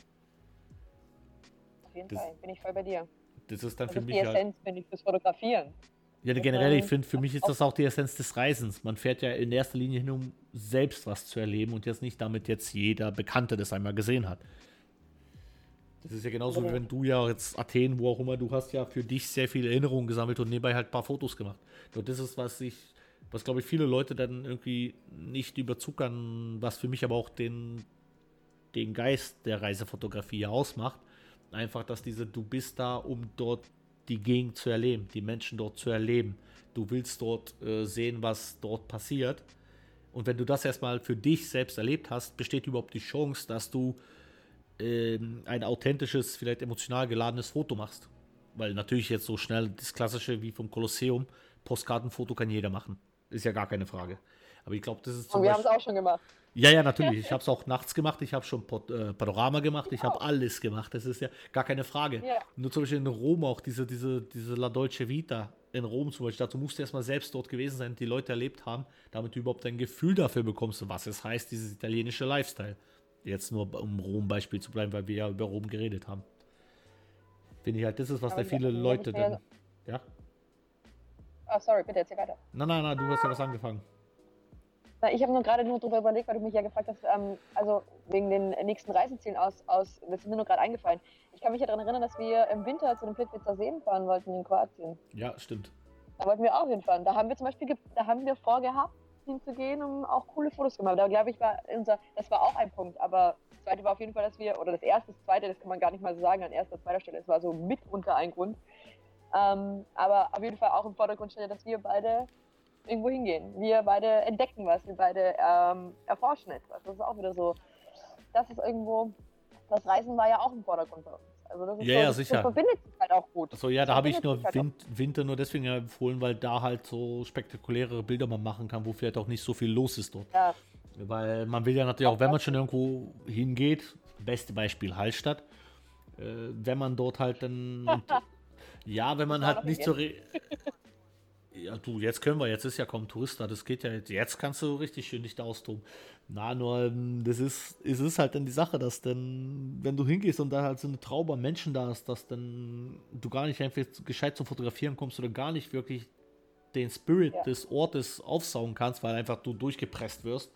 Auf jeden
Das-
Fall, bin ich voll bei dir.
Das ist dann
Das
für
ist
mich
die
halt.
Essenz, finde ich, fürs Fotografieren.
Ja, generell, ich finde, für mich ist das auch die Essenz des Reisens. Man fährt ja in erster Linie hin, um selbst was zu erleben und jetzt nicht damit jetzt jeder Bekannte das einmal gesehen hat. Das ist ja genauso, wie wenn du ja jetzt Athen, wo auch immer, du hast ja für dich sehr viele Erinnerungen gesammelt und nebenbei halt ein paar Fotos gemacht. Nur das ist, was ich, was glaube ich viele Leute dann irgendwie nicht überzuckern, was für mich aber auch den, den Geist der Reisefotografie ausmacht. Einfach, dass diese, du bist da, um dort die Gegend zu erleben, die Menschen dort zu erleben. Du willst dort äh, sehen, was dort passiert. Und wenn du das erstmal für dich selbst erlebt hast, besteht überhaupt die Chance, dass du ähm, ein authentisches, vielleicht emotional geladenes Foto machst. Weil natürlich jetzt so schnell das Klassische wie vom Kolosseum, Postkartenfoto kann jeder machen. Ist ja gar keine Frage. Aber ich glaube, das ist zum
Und wir haben
Beispiel...
es auch schon gemacht.
Ja, ja, natürlich. Ich habe es auch nachts gemacht. Ich habe schon Pot, äh, Panorama gemacht. Ich habe
auch.
alles gemacht. Das ist ja gar keine Frage.
Ja.
Nur zum Beispiel in Rom auch diese, diese, diese La Dolce Vita in Rom zum Beispiel. Dazu musst du erstmal selbst dort gewesen sein, die Leute erlebt haben, damit du überhaupt ein Gefühl dafür bekommst, was es heißt, dieses italienische Lifestyle. Jetzt nur um Rom-Beispiel zu bleiben, weil wir ja über Rom geredet haben. Finde ich halt, das ist, was
Aber
da viele
wenn ich
Leute
mir-
dann. Ja?
Ah, sorry, bitte erzähl weiter.
Nein, nein, nein, du hast ja was angefangen.
Na, ich habe nur gerade nur darüber überlegt, weil du mich ja gefragt hast, ähm, also wegen den nächsten Reisezielen aus, aus, das ist mir nur gerade eingefallen. Ich kann mich ja daran erinnern, dass wir im Winter zu den Plitvicer Seen fahren wollten in Kroatien.
Ja, stimmt.
Da wollten wir auch hinfahren. Da haben wir zum Beispiel, da haben wir vorgehabt, hinzugehen, um auch coole Fotos zu machen. Da glaube ich, war unser, das war auch ein Punkt, aber das zweite war auf jeden Fall, dass wir, oder das erste, das zweite, das kann man gar nicht mal so sagen, an erster, zweiter Stelle, es war so mitunter ein Grund. Ähm, aber auf jeden Fall auch im Vordergrund steht, dass wir beide irgendwo hingehen. Wir beide entdecken was, wir beide ähm, erforschen etwas. Das ist auch wieder so, das ist irgendwo, das Reisen war ja auch im Vordergrund bei uns. Also das ist
Ja,
so,
ja,
das,
sicher.
das verbindet sich halt auch gut.
Also ja,
Das
da habe ich
verbindet
nur
sich halt
Win- Winter nur deswegen empfohlen, weil da halt so spektakulärere Bilder man machen kann, wo vielleicht auch nicht so viel los ist dort.
auch. Ja,
Weil man will ja natürlich auch, wenn man schon irgendwo hingeht, beste Beispiel Hallstatt, äh, wenn man dort halt dann, und, ja, wenn man
war
halt
noch
nicht
in
so, re- ja du, jetzt können wir, jetzt ist ja kaum Tourist da, das geht ja jetzt, jetzt kannst du richtig schön dich da austoben. Na, nur, ähm, das ist, es ist halt dann die Sache, dass dann, wenn du hingehst und da halt so eine Traube an Menschen da ist, dass dann du gar nicht einfach gescheit zum Fotografieren kommst oder gar nicht wirklich den Spirit
Ja.
des Ortes aufsaugen kannst, weil einfach du durchgepresst wirst,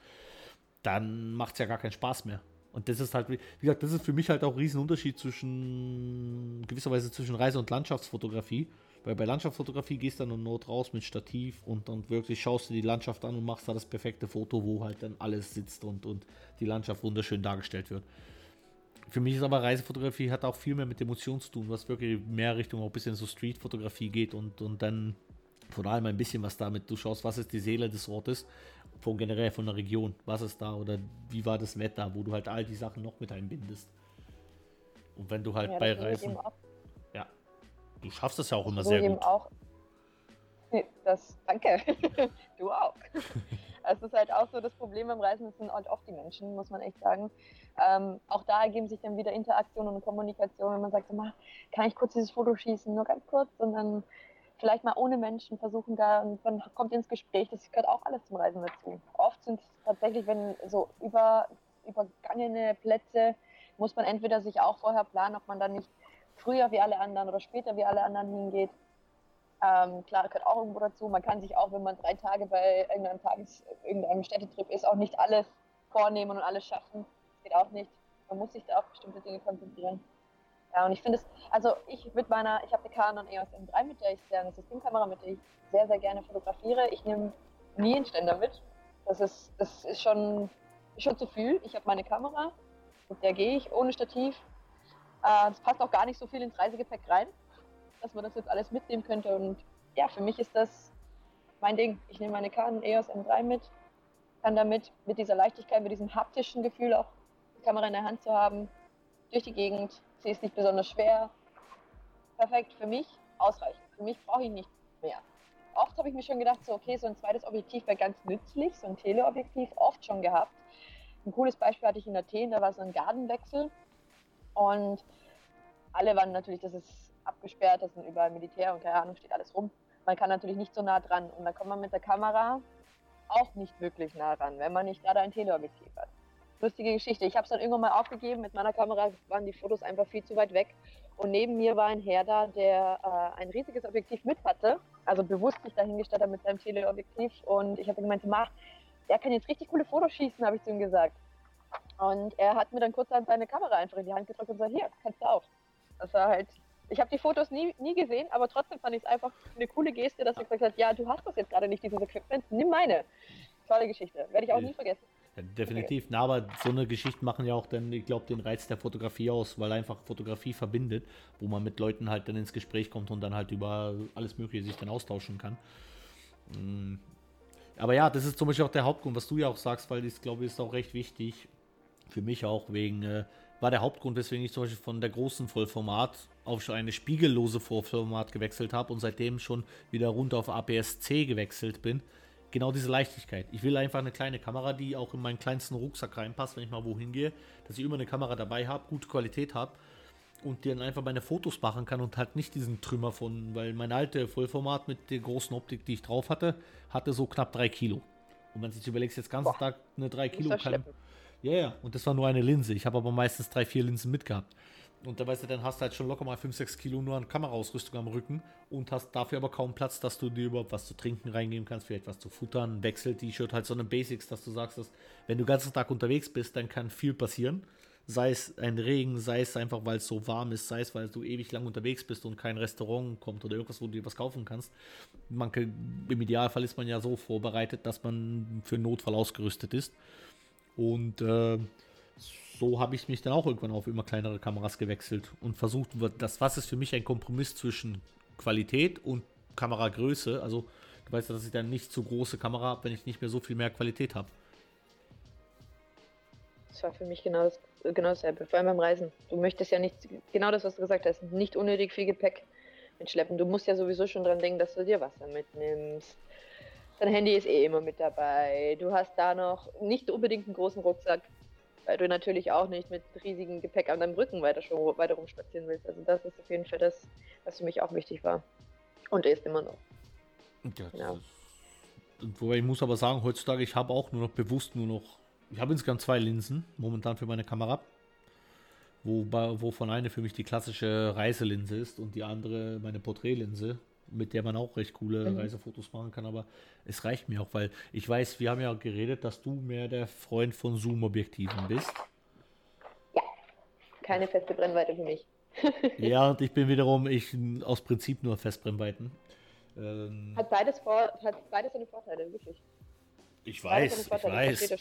dann macht es ja gar keinen Spaß mehr. Und das ist halt, wie wie gesagt, das ist für mich halt auch ein Riesenunterschied zwischen, gewisserweise zwischen Reise- und Landschaftsfotografie. Weil bei Landschaftsfotografie gehst du dann in Not raus mit Stativ und dann wirklich schaust du die Landschaft an und machst da das perfekte Foto, wo halt dann alles sitzt und, und die Landschaft wunderschön dargestellt wird. Für mich ist aber Reisefotografie hat auch viel mehr mit Emotionen zu tun, was wirklich mehr Richtung auch ein bisschen so Streetfotografie geht und, und dann von allem ein bisschen was damit. Du schaust, was ist die Seele des Ortes, von generell von der Region, was ist da oder wie war das Wetter, wo du halt all die Sachen noch mit einbindest. Und wenn du halt
ja,
bei
das versuche ich
Reisen,
eben auch.
ja, du schaffst das ja auch immer
versuche
sehr
ich eben
gut.
auch. Nee, Das, danke. Du auch. Es ist halt auch so, das Problem beim Reisen, das sind halt oft die Menschen, muss man echt sagen. Ähm, auch da ergeben sich dann wieder Interaktionen und Kommunikation, wenn man sagt, so, "Ma, kann ich kurz dieses Foto schießen, nur ganz kurz", und dann vielleicht mal ohne Menschen versuchen da, und man kommt ins Gespräch, das gehört auch alles zum Reisen dazu. Oft sind es tatsächlich, wenn so über, übergangene Plätze, muss man entweder sich auch vorher planen, ob man dann nicht früher wie alle anderen oder später wie alle anderen hingeht. Ähm, klar, gehört auch irgendwo dazu. Man kann sich auch, wenn man drei Tage bei irgendeinem Tages-, irgendeinem Städtetrip ist, auch nicht alles vornehmen und alles schaffen. Das geht auch nicht. Man muss sich da auf bestimmte Dinge konzentrieren. Ja, und ich finde es, also ich mit meiner, ich habe eine Canon E O S M drei, mit der ich sehr, eine Systemkamera, mit der ich sehr, sehr gerne fotografiere. Ich nehme nie einen Ständer mit. Das ist, das ist schon, schon zu viel. Ich habe meine Kamera, mit der gehe ich ohne Stativ. Äh, das passt auch gar nicht so viel ins Reisegepäck rein, dass man das jetzt alles mitnehmen könnte. Und ja, für mich ist das mein Ding. Ich nehme meine Canon E O S M drei mit, kann damit mit dieser Leichtigkeit, mit diesem haptischen Gefühl auch die Kamera in der Hand zu haben, durch die Gegend. Sie ist nicht besonders schwer. Perfekt für mich, ausreichend. Für mich brauche ich nicht mehr. Oft habe ich mir schon gedacht, so okay, so ein zweites Objektiv wäre ganz nützlich, so ein Teleobjektiv, oft schon gehabt. Ein cooles Beispiel hatte ich in Athen, da war so ein Gartenwechsel und alle waren natürlich, das ist abgesperrt, das sind überall Militär und keine Ahnung, steht alles rum. Man kann natürlich nicht so nah dran und dann kommt man mit der Kamera auch nicht wirklich nah ran, wenn man nicht gerade ein Teleobjektiv hat. Lustige Geschichte. Ich habe es dann irgendwann mal aufgegeben. Mit meiner Kamera waren die Fotos einfach viel zu weit weg. Und neben mir war ein Herr da, der äh, ein riesiges Objektiv mit hatte. Also bewusst sich dahingestellt hat mit seinem Teleobjektiv. Und ich habe gemeint, mach, der kann jetzt richtig coole Fotos schießen, habe ich zu ihm gesagt. Und er hat mir dann kurz seine Kamera einfach in die Hand gedrückt und gesagt, hier, kannst du auf. Das war halt, ich habe die Fotos nie, nie gesehen, aber trotzdem fand ich es einfach eine coole Geste, dass er gesagt hat, ja, du hast das jetzt gerade nicht, dieses Equipment, nimm meine. Tolle Geschichte, werde ich auch nie vergessen.
Ja, definitiv. Na, aber so eine Geschichte machen ja auch dann, ich glaube, den Reiz der Fotografie aus, weil einfach Fotografie verbindet, wo man mit Leuten halt dann ins Gespräch kommt und dann halt über alles Mögliche sich dann austauschen kann. Mm. Aber ja, das ist zum Beispiel auch der Hauptgrund, was du ja auch sagst, weil das, glaube ich, ist auch recht wichtig. Für mich auch wegen, äh, war der Hauptgrund, weswegen ich zum Beispiel von der großen Vollformat auf eine spiegellose Vollformat gewechselt habe und seitdem schon wieder runter auf A P S C gewechselt bin. Genau diese Leichtigkeit. Ich will einfach eine kleine Kamera, die auch in meinen kleinsten Rucksack reinpasst, wenn ich mal wohin gehe, dass ich immer eine Kamera dabei habe, gute Qualität habe und dann einfach meine Fotos machen kann und halt nicht diesen Trümmer von, weil meine alte Vollformat mit der großen Optik, die ich drauf hatte, hatte so knapp drei Kilo. Und wenn du dich überlegst, jetzt den ganzen Tag eine drei Kilo kann. Ja, ja, und das war nur eine Linse. Ich habe aber meistens drei, vier Linsen mitgehabt. Und da weißt du, dann hast du halt schon locker mal fünf, sechs Kilo nur an Kameraausrüstung am Rücken und hast dafür aber kaum Platz, dass du dir überhaupt was zu trinken reingeben kannst, vielleicht was zu futtern, Wechsel-T-Shirt, halt so eine Basics, dass du sagst, dass wenn du den ganzen Tag unterwegs bist, dann kann viel passieren. Sei es ein Regen, sei es einfach, weil es so warm ist, sei es, weil du ewig lang unterwegs bist und kein Restaurant kommt oder irgendwas, wo du dir was kaufen kannst. Man kann, im Idealfall ist man ja so vorbereitet, dass man für einen Notfall ausgerüstet ist. Und äh, so habe ich mich dann auch irgendwann auf immer kleinere Kameras gewechselt und versucht, das was ist für mich ein Kompromiss zwischen Qualität und Kameragröße. Also du weißt ja, dass ich dann nicht zu große Kamera habe, wenn ich nicht mehr so viel mehr Qualität habe.
Das war für mich genau, das, genau dasselbe, vor allem beim Reisen. Du möchtest ja nicht, genau das, was du gesagt hast, nicht unnötig viel Gepäck mitschleppen. Du musst ja sowieso schon dran denken, dass du dir Wasser mitnimmst. Dein Handy ist eh immer mit dabei. Du hast da noch nicht unbedingt einen großen Rucksack, weil du natürlich auch nicht mit riesigem Gepäck an deinem Rücken weiter, schon, weiter rumspazieren willst. Also das ist auf jeden Fall das, was für mich auch wichtig war. Und ist immer noch.
Ja, ja. Ist, wobei ich muss aber sagen, heutzutage, ich habe auch nur noch bewusst nur noch, ich habe insgesamt zwei Linsen momentan für meine Kamera, wo, wovon eine für mich die klassische Reiselinse ist und die andere meine Porträtlinse, mit der man auch recht coole mhm. Reisefotos machen kann, aber es reicht mir auch, weil ich weiß, wir haben ja geredet, dass du mehr der Freund von Zoom-Objektiven bist.
Ja, keine feste Brennweite für mich.
Ja, und ich bin wiederum, ich aus Prinzip nur Festbrennweiten.
Ähm, hat beides vor, hat beides seine Vorteile, wirklich.
Ich weiß, ich weiß.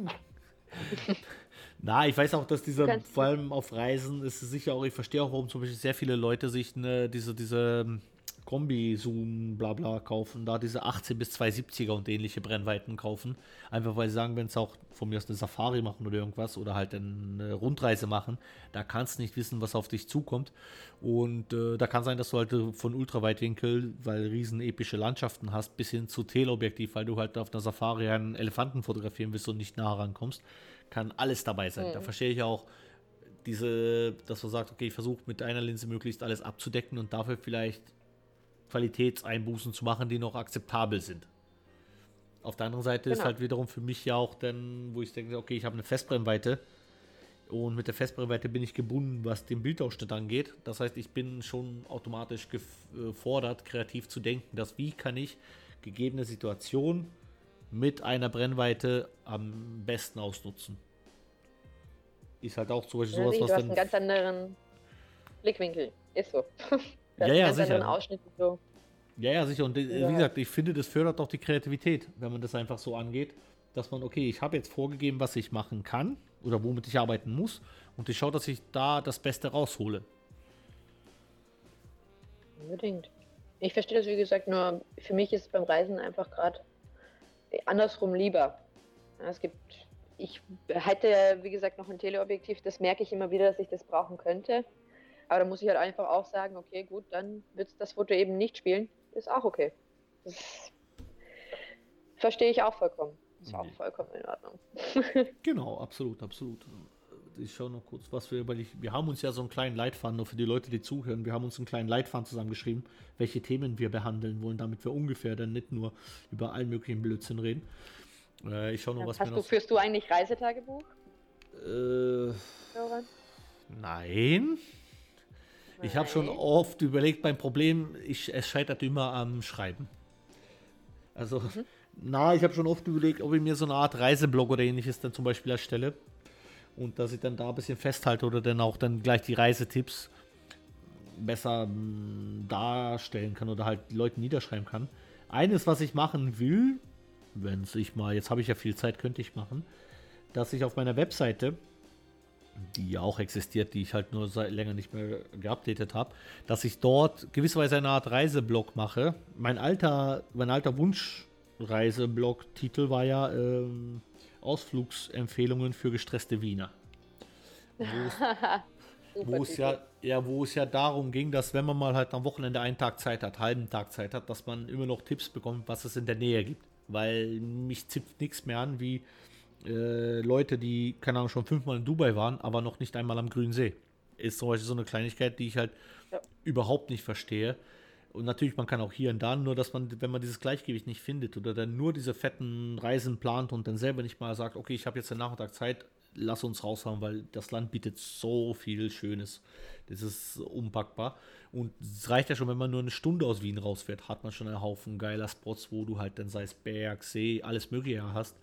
Na, ich weiß auch, dass dieser, vor allem auf Reisen, ist es sicher auch, ich verstehe auch, warum zum Beispiel sehr viele Leute sich eine, diese, diese Kombi-Zoom, bla bla kaufen, da diese achtzehn bis zweihundertsiebziger und ähnliche Brennweiten kaufen. Einfach weil sie sagen, wenn es auch von mir aus eine Safari machen oder irgendwas oder halt eine Rundreise machen, da kannst du nicht wissen, was auf dich zukommt. Und äh, da kann sein, dass du halt von Ultraweitwinkel, weil riesen epische Landschaften hast, bis hin zu Teleobjektiv, weil du halt auf einer Safari einen Elefanten fotografieren willst und nicht nah rankommst, kann alles dabei sein. Mhm. Da verstehe ich auch diese, dass man sagt, okay, ich versuche mit einer Linse möglichst alles abzudecken und dafür vielleicht Qualitätseinbußen zu machen, die noch akzeptabel sind. Auf der anderen Seite genau. ist halt wiederum für mich ja auch dann, wo ich denke, okay, ich habe eine Festbrennweite und mit der Festbrennweite bin ich gebunden, was den Bildausschnitt angeht. Das heißt, ich bin schon automatisch gefordert, kreativ zu denken, dass wie kann ich gegebene Situation mit einer Brennweite am besten ausnutzen. Ist halt auch zum Beispiel sowas,
ja,
was
du
dann...
hast einen ganz anderen Blickwinkel, ist so.
Ja, ja, sicher.
So.
Ja, ja, sicher. Und wie ja. gesagt, ich finde, das fördert auch die Kreativität, wenn man das einfach so angeht, dass man, okay, ich habe jetzt vorgegeben, was ich machen kann oder womit ich arbeiten muss und ich schaue, dass ich da das Beste raushole.
Unbedingt. Ich verstehe das, wie gesagt, nur für mich ist es beim Reisen einfach gerade andersrum lieber. Ja, es gibt, ich hätte, wie gesagt, noch ein Teleobjektiv, das merke ich immer wieder, dass ich das brauchen könnte. Aber da muss ich halt einfach auch sagen, okay, gut, dann wird das Foto eben nicht spielen. Ist auch okay. Das verstehe ich auch vollkommen. Ist auch vollkommen in Ordnung.
Genau, absolut, absolut. Ich schaue noch kurz, was wir, weil ich, wir haben uns ja so einen kleinen Leitfaden, nur für die Leute, die zuhören, wir haben uns einen kleinen Leitfaden zusammengeschrieben, welche Themen wir behandeln wollen, damit wir ungefähr dann nicht nur über allen möglichen Blödsinn reden. Äh, ich schaue noch, ja, was
hast
wir
du,
noch...
Führst du eigentlich Reisetagebuch?
Äh, nein. Ich habe schon oft überlegt, beim Problem, ich, es scheitert immer am Schreiben. Also, mhm. na, ich habe schon oft überlegt, ob ich mir so eine Art Reiseblog oder ähnliches dann zum Beispiel erstelle und dass ich dann da ein bisschen festhalte oder dann auch dann gleich die Reisetipps besser mh, darstellen kann oder halt Leuten niederschreiben kann. Eines, was ich machen will, wenn ich mal, jetzt habe ich ja viel Zeit, könnte ich machen, dass ich auf meiner Webseite, die ja auch existiert, die ich halt nur seit länger nicht mehr geupdatet habe, dass ich dort gewisserweise eine Art Reiseblog mache. Mein alter, mein alter Wunsch-Reiseblog-Titel war ja ähm, Ausflugsempfehlungen für gestresste Wiener. Wo es ja, ja, wo es ja darum ging, dass wenn man mal halt am Wochenende einen Tag Zeit hat, halben Tag Zeit hat, dass man immer noch Tipps bekommt, was es in der Nähe gibt. Weil mich zipft nichts mehr an, wie Äh, Leute, die, keine Ahnung, schon fünfmal in Dubai waren, aber noch nicht einmal am Grünen See. Ist zum Beispiel so eine Kleinigkeit, die ich halt ja. überhaupt nicht verstehe. Und natürlich, man kann auch hier und da, nur dass man, wenn man dieses Gleichgewicht nicht findet oder dann nur diese fetten Reisen plant und dann selber nicht mal sagt, okay, ich habe jetzt den Nachmittag Zeit, lass uns raushauen, weil das Land bietet so viel Schönes. Das ist unpackbar. Und es reicht ja schon, wenn man nur eine Stunde aus Wien rausfährt, hat man schon einen Haufen geiler Spots, wo du halt dann, sei es Berg, See, alles Mögliche hast,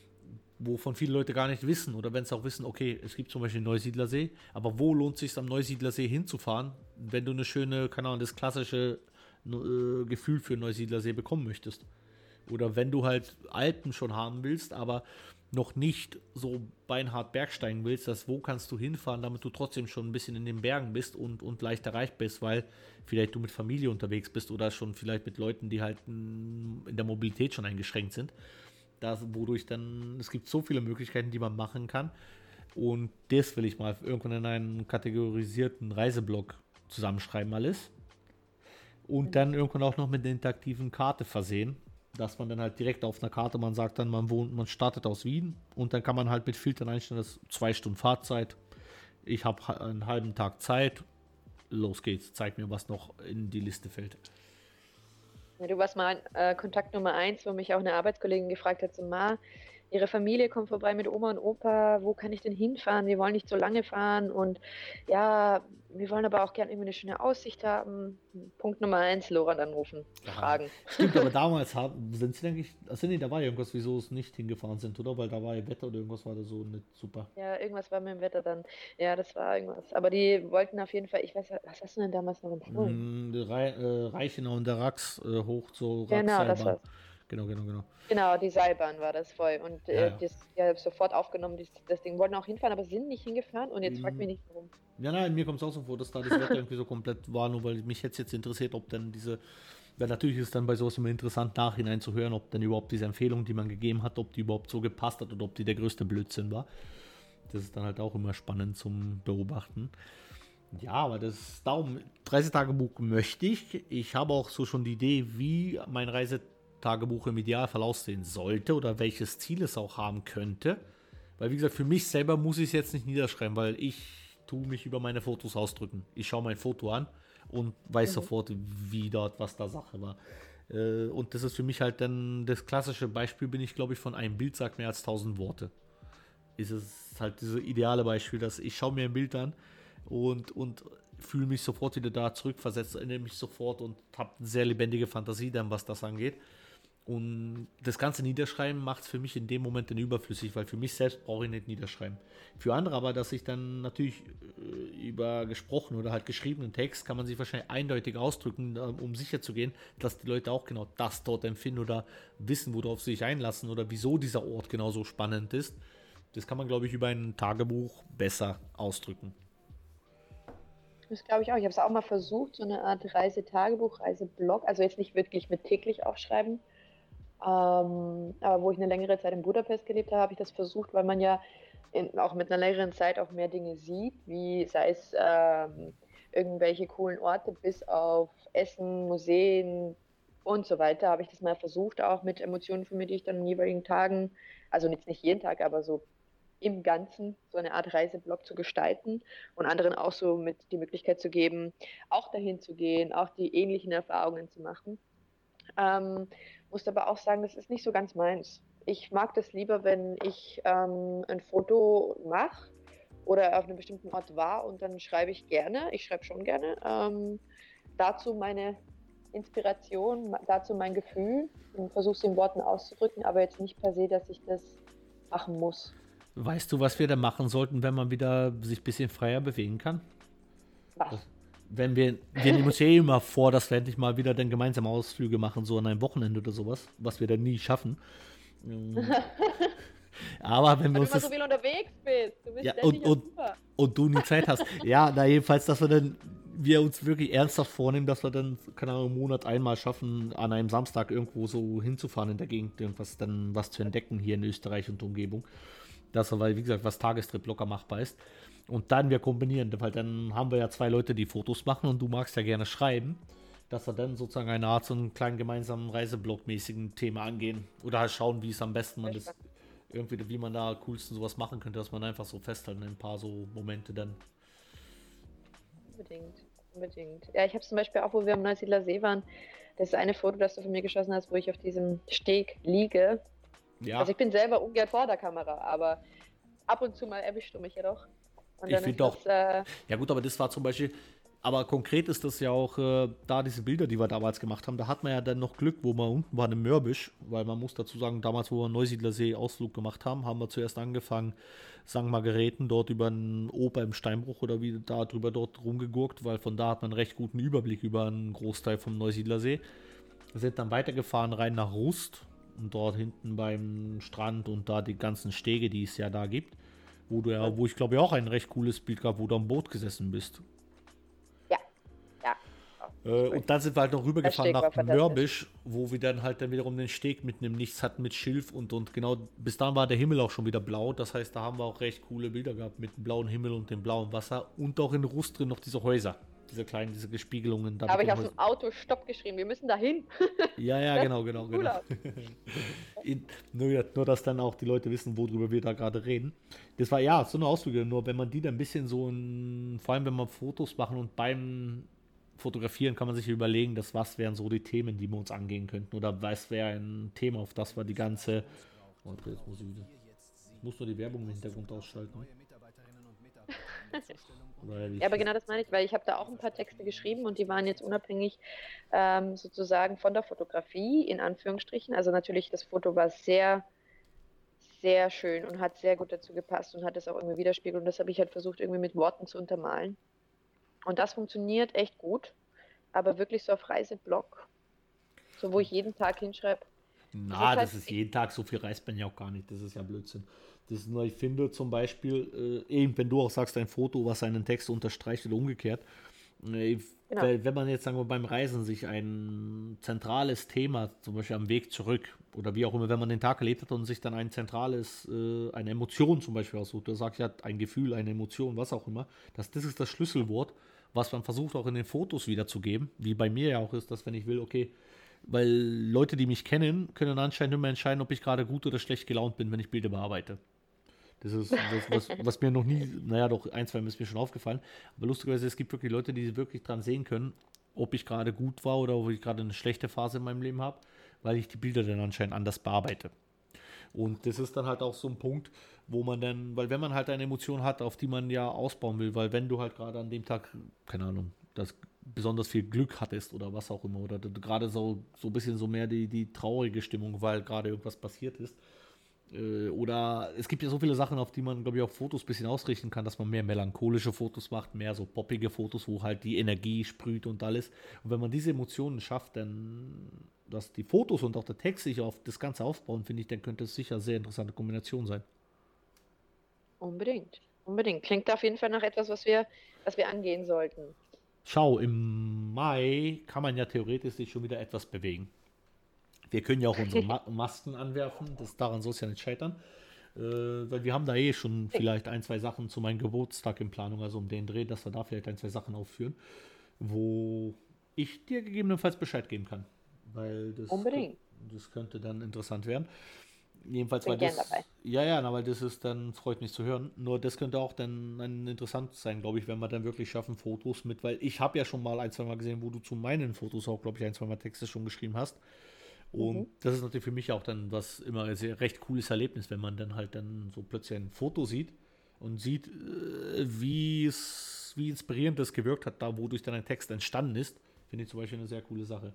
wovon viele Leute gar nicht wissen. Oder wenn es auch wissen, okay, es gibt zum Beispiel den Neusiedlersee, aber wo lohnt es sich am Neusiedlersee hinzufahren, wenn du eine schöne, keine Ahnung, das klassische äh, Gefühl für Neusiedlersee bekommen möchtest? Oder wenn du halt Alpen schon haben willst, aber noch nicht so beinhart Bergsteigen willst, dass wo kannst du hinfahren, damit du trotzdem schon ein bisschen in den Bergen bist und, und leicht erreicht bist, weil vielleicht du mit Familie unterwegs bist oder schon vielleicht mit Leuten, die halt in der Mobilität schon eingeschränkt sind. Das, wodurch dann, es gibt so viele Möglichkeiten, die man machen kann. Und das will ich mal irgendwann in einen kategorisierten Reiseblog zusammenschreiben alles. Und dann irgendwann auch noch mit einer interaktiven Karte versehen, dass man dann halt direkt auf einer Karte, man sagt dann, man wohnt, man startet aus Wien und dann kann man halt mit Filtern einstellen, das ist zwei Stunden Fahrzeit, ich habe einen halben Tag Zeit, los geht's, zeig mir, was noch in die Liste fällt.
Ja, du warst mal äh, Kontakt Nummer eins, wo mich auch eine Arbeitskollegin gefragt hat, so, Ma, ihre Familie kommt vorbei mit Oma und Opa, wo kann ich denn hinfahren? Wir wollen nicht so lange fahren und ja, wir wollen aber auch gerne irgendwie eine schöne Aussicht haben. Punkt Nummer eins, Loran anrufen,
Ja,
fragen.
Stimmt, aber damals haben, sind sie eigentlich, also nee, da war irgendwas, wieso es nicht hingefahren sind, oder? Weil da war ja Wetter oder irgendwas war da so nicht super.
Ja, irgendwas war mit dem Wetter dann. Ja, das war irgendwas. Aber die wollten auf jeden Fall, ich weiß ja, was hast du denn damals noch empfohlen?
Mm, Rei äh, Reichenau und der Rax äh, hoch zur
Genau, das
Rax-Seilbahn.
war's.
Genau, genau, genau.
Genau, die Seilbahn war das voll. Und
Ja,
äh,
ja.
das ja sofort aufgenommen, das, das Ding wollten auch hinfahren, aber sind nicht hingefahren und jetzt fragt mich
Mm,
nicht warum.
Ja, nein, mir kommt es auch so vor, dass da das Wetter irgendwie so komplett war, nur weil mich jetzt jetzt interessiert, ob denn diese, weil natürlich ist es dann bei sowas immer interessant, nachhinein zu hören, ob denn überhaupt diese Empfehlung, die man gegeben hat, ob die überhaupt so gepasst hat oder ob die der größte Blödsinn war. Das ist dann halt auch immer spannend zum Beobachten. Ja, aber das darum, Reisetagebuch möchte ich. Ich habe auch so schon die Idee, wie mein Reisetagebuch im Idealfall aussehen sollte oder welches Ziel es auch haben könnte. Weil, wie gesagt, für mich selber muss ich es jetzt nicht niederschreiben, weil ich tue mich über meine Fotos ausdrücken. Ich schaue mein Foto an und weiß
Mhm.
sofort, wie dort, was da Sache war. Äh, und das ist für mich halt dann das klassische Beispiel, bin ich, glaube ich, von einem Bild sagt mehr als tausend Worte. Ist es halt dieses ideale Beispiel, dass ich schaue mir ein Bild an und, und fühle mich sofort wieder da zurückversetzt, erinnere mich sofort und habe eine sehr lebendige Fantasie dann, was das angeht. Und das ganze Niederschreiben macht es für mich in dem Moment dann überflüssig, weil für mich selbst brauche ich nicht niederschreiben. Für andere aber, dass ich dann natürlich äh, über gesprochen oder halt geschriebenen Text kann man sich wahrscheinlich eindeutig ausdrücken, äh, um sicher zu gehen, dass die Leute auch genau das dort empfinden oder wissen, worauf sie sich einlassen oder wieso dieser Ort genauso spannend ist. Das kann man, glaube ich, über ein Tagebuch besser ausdrücken.
Das glaube ich auch. Ich habe es auch mal versucht, so eine Art Reisetagebuch, Reiseblog, also jetzt nicht wirklich mit täglich aufschreiben, ähm, aber wo ich eine längere Zeit in Budapest gelebt habe, habe ich das versucht, weil man ja in, auch mit einer längeren Zeit auch mehr Dinge sieht, wie sei es ähm, irgendwelche coolen Orte bis auf Essen, Museen und so weiter, habe ich das mal versucht, auch mit Emotionen von mir, die ich dann an jeweiligen Tagen, also jetzt nicht jeden Tag, aber so im Ganzen so eine Art Reiseblog zu gestalten und anderen auch so mit die Möglichkeit zu geben, auch dahin zu gehen, auch die ähnlichen Erfahrungen zu machen. Ähm, musste aber auch sagen, das ist nicht so ganz meins. Ich mag das lieber, wenn ich ähm, ein Foto mache oder auf einem bestimmten Ort war und dann schreibe ich gerne, ich schreibe schon gerne, ähm, dazu meine Inspiration, dazu mein Gefühl und versuche es in Worten auszudrücken, aber jetzt nicht per se, dass ich das machen muss.
Weißt du, was wir da machen sollten, wenn man wieder sich ein bisschen freier bewegen kann?
Was?
Wenn wir, wir nehmen uns ja eh immer vor, dass wir endlich mal wieder dann gemeinsame Ausflüge machen, so an einem Wochenende oder sowas, was wir dann nie schaffen. Aber wenn wir
Weil
uns
du immer
das,
so viel unterwegs bist. Du bist
ja,
ständig
und, und,
auf Tour.
und du nie Zeit hast. Ja, na jedenfalls, dass wir dann, wir uns wirklich ernsthaft vornehmen, dass wir dann, keine Ahnung, im Monat einmal schaffen, an einem Samstag irgendwo so hinzufahren in der Gegend, irgendwas dann was zu entdecken hier in Österreich und Umgebung. Das, weil, wie gesagt, was Tagestrip locker machbar ist. Und dann wir kombinieren, weil dann haben wir ja zwei Leute, die Fotos machen und du magst ja gerne schreiben, dass wir dann sozusagen eine Art so einen kleinen gemeinsamen Reiseblog-mäßigen Thema angehen. Oder halt schauen, wie es am besten man das, irgendwie, wie man da am coolsten sowas machen könnte, dass man einfach so festhalten, ein paar so Momente dann.
Unbedingt, unbedingt. Ja, ich habe zum Beispiel auch, wo wir am Neusiedler See waren, das eine Foto, das du von mir geschossen hast, wo ich auf diesem Steg liege.
Ja,
Also ich bin selber ungern vor der Kamera, aber ab und zu mal erwischst du mich ja doch. Und
Ich
dann
finde
ist
auch,
das, äh,
ja gut, aber das war zum Beispiel, aber konkret ist das ja auch, äh, da diese Bilder, die wir damals gemacht haben, da hat man ja dann noch Glück, wo wir unten waren im Mörbisch, weil man muss dazu sagen, damals, wo wir einen Neusiedlersee Ausflug gemacht haben, haben wir zuerst angefangen, Sankt Margareten, dort über den Oper im Steinbruch oder wie da drüber dort rumgegurkt, weil von da hat man einen recht guten Überblick über einen Großteil vom Neusiedlersee. Wir sind dann weitergefahren rein nach Rust und dort hinten beim Strand und da die ganzen Stege, die es ja da gibt, wo du ja, wo ich glaube ich auch ein recht cooles Bild gab, wo du am Boot gesessen bist.
ja, ja.
Äh, und dann sind wir halt noch rübergefahren
Steg war
nach
fantastisch.
Mörbisch, wo wir dann halt dann wiederum den Steg mitten im Nichts hatten mit Schilf und, und genau bis dahin war der Himmel auch schon wieder blau. Das heißt, da haben wir auch recht coole Bilder gehabt mit dem blauen Himmel und dem blauen Wasser und auch in Rust drin noch diese Häuser. Diese kleinen, diese Gespiegelungen. Da
Da habe
mit
ich
den
auf dem Auto Stopp geschrieben, wir müssen da hin.
Ja, ja,
Das
genau,
sieht
genau,
cool
genau.
aus.
In, nur, ja, nur, dass dann auch die Leute wissen, worüber wir da gerade reden. Das war ja so eine Ausflüge, nur wenn man die dann ein bisschen so, in, vor allem wenn man Fotos machen und beim Fotografieren kann man sich überlegen, dass was wären so die Themen, die wir uns angehen könnten oder was wäre ein Thema, auf das wir die ganze. Warte, jetzt muss ich wieder. Ich muss nur die Werbung im Hintergrund ausschalten. Weil ich,
Ja, aber genau das meine ich, weil ich habe da auch ein paar Texte geschrieben und die waren jetzt unabhängig ähm, sozusagen von der Fotografie, in Anführungsstrichen. Also natürlich, das Foto war sehr, sehr schön und hat sehr gut dazu gepasst und hat es auch irgendwie widerspiegelt. Und das habe ich halt versucht, irgendwie mit Worten zu untermalen. Und das funktioniert echt gut, aber wirklich so auf Reiseblog, so wo ich jeden Tag hinschreibe.
Na,
ist halt-
das ist jeden Tag, so viel reist man ja auch gar nicht. Das ist ja Blödsinn. Das ist nur, ich finde zum Beispiel, äh, eben wenn du auch sagst, ein Foto, was einen Text unterstreicht oder umgekehrt, äh,
Genau.
weil, wenn man jetzt, sagen wir, beim Reisen sich ein zentrales Thema, zum Beispiel am Weg zurück oder wie auch immer, wenn man den Tag erlebt hat und sich dann ein zentrales, äh, eine Emotion zum Beispiel aussucht, da sagt ja ein Gefühl, eine Emotion, was auch immer, dass das ist das Schlüsselwort, was man versucht auch in den Fotos wiederzugeben, wie bei mir ja auch ist, dass wenn ich will, okay, weil Leute, die mich kennen, können anscheinend immer entscheiden, ob ich gerade gut oder schlecht gelaunt bin, wenn ich Bilder bearbeite. Das ist was, was, was mir noch nie, naja, doch ein, zwei Mal ist mir schon aufgefallen. Aber lustigerweise, es gibt wirklich Leute, die wirklich dran sehen können, ob ich gerade gut war oder ob ich gerade eine schlechte Phase in meinem Leben habe, weil ich die Bilder dann anscheinend anders bearbeite. Und das ist dann halt auch so ein Punkt, wo man dann, weil wenn man halt eine Emotion hat, auf die man ja ausbauen will, weil wenn du halt gerade an dem Tag, keine Ahnung, das besonders viel Glück hattest oder was auch immer, oder du gerade so, so ein bisschen so mehr die, die traurige Stimmung, weil gerade irgendwas passiert ist. Äh, oder es gibt ja so viele Sachen, auf die man, glaube ich, auch Fotos ein bisschen ausrichten kann, dass man mehr melancholische Fotos macht, mehr so poppige Fotos, wo halt die Energie sprüht und alles. Und wenn man diese Emotionen schafft, dann, dass die Fotos und auch der Text sich auf das Ganze aufbauen, finde ich, dann könnte es sicher eine sehr interessante Kombination sein.
Unbedingt, unbedingt. Klingt auf jeden Fall nach etwas, was wir, was wir angehen sollten.
Schau, im Mai kann man ja theoretisch sich schon wieder etwas bewegen. Wir können ja auch unsere Ma Masken anwerfen, das, daran soll es ja nicht scheitern. Äh, weil wir haben da eh schon vielleicht ein, zwei Sachen zu meinem Geburtstag in Planung, also um den Dreh, dass wir da vielleicht ein, zwei Sachen aufführen, wo ich dir gegebenenfalls Bescheid geben kann. Weil das,
Unbedingt.
das könnte dann interessant werden. Jedenfalls,
Bin
weil
gern
das.
dabei.
Ja, ja, na, weil das ist dann, freut mich zu hören. Nur das könnte auch dann, dann interessant sein, glaube ich, wenn wir dann wirklich schaffen, Fotos mit, weil ich habe ja schon mal ein, zwei Mal gesehen, wo du zu meinen Fotos auch, glaube ich, ein, zwei Mal Texte schon geschrieben hast. Und
Mhm.
das ist natürlich für mich auch dann was immer ein sehr recht cooles Erlebnis, wenn man dann halt dann so plötzlich ein Foto sieht und sieht, äh, wie es, wie inspirierend das gewirkt hat, da wodurch dann ein Text entstanden ist, finde ich zum Beispiel eine sehr coole Sache.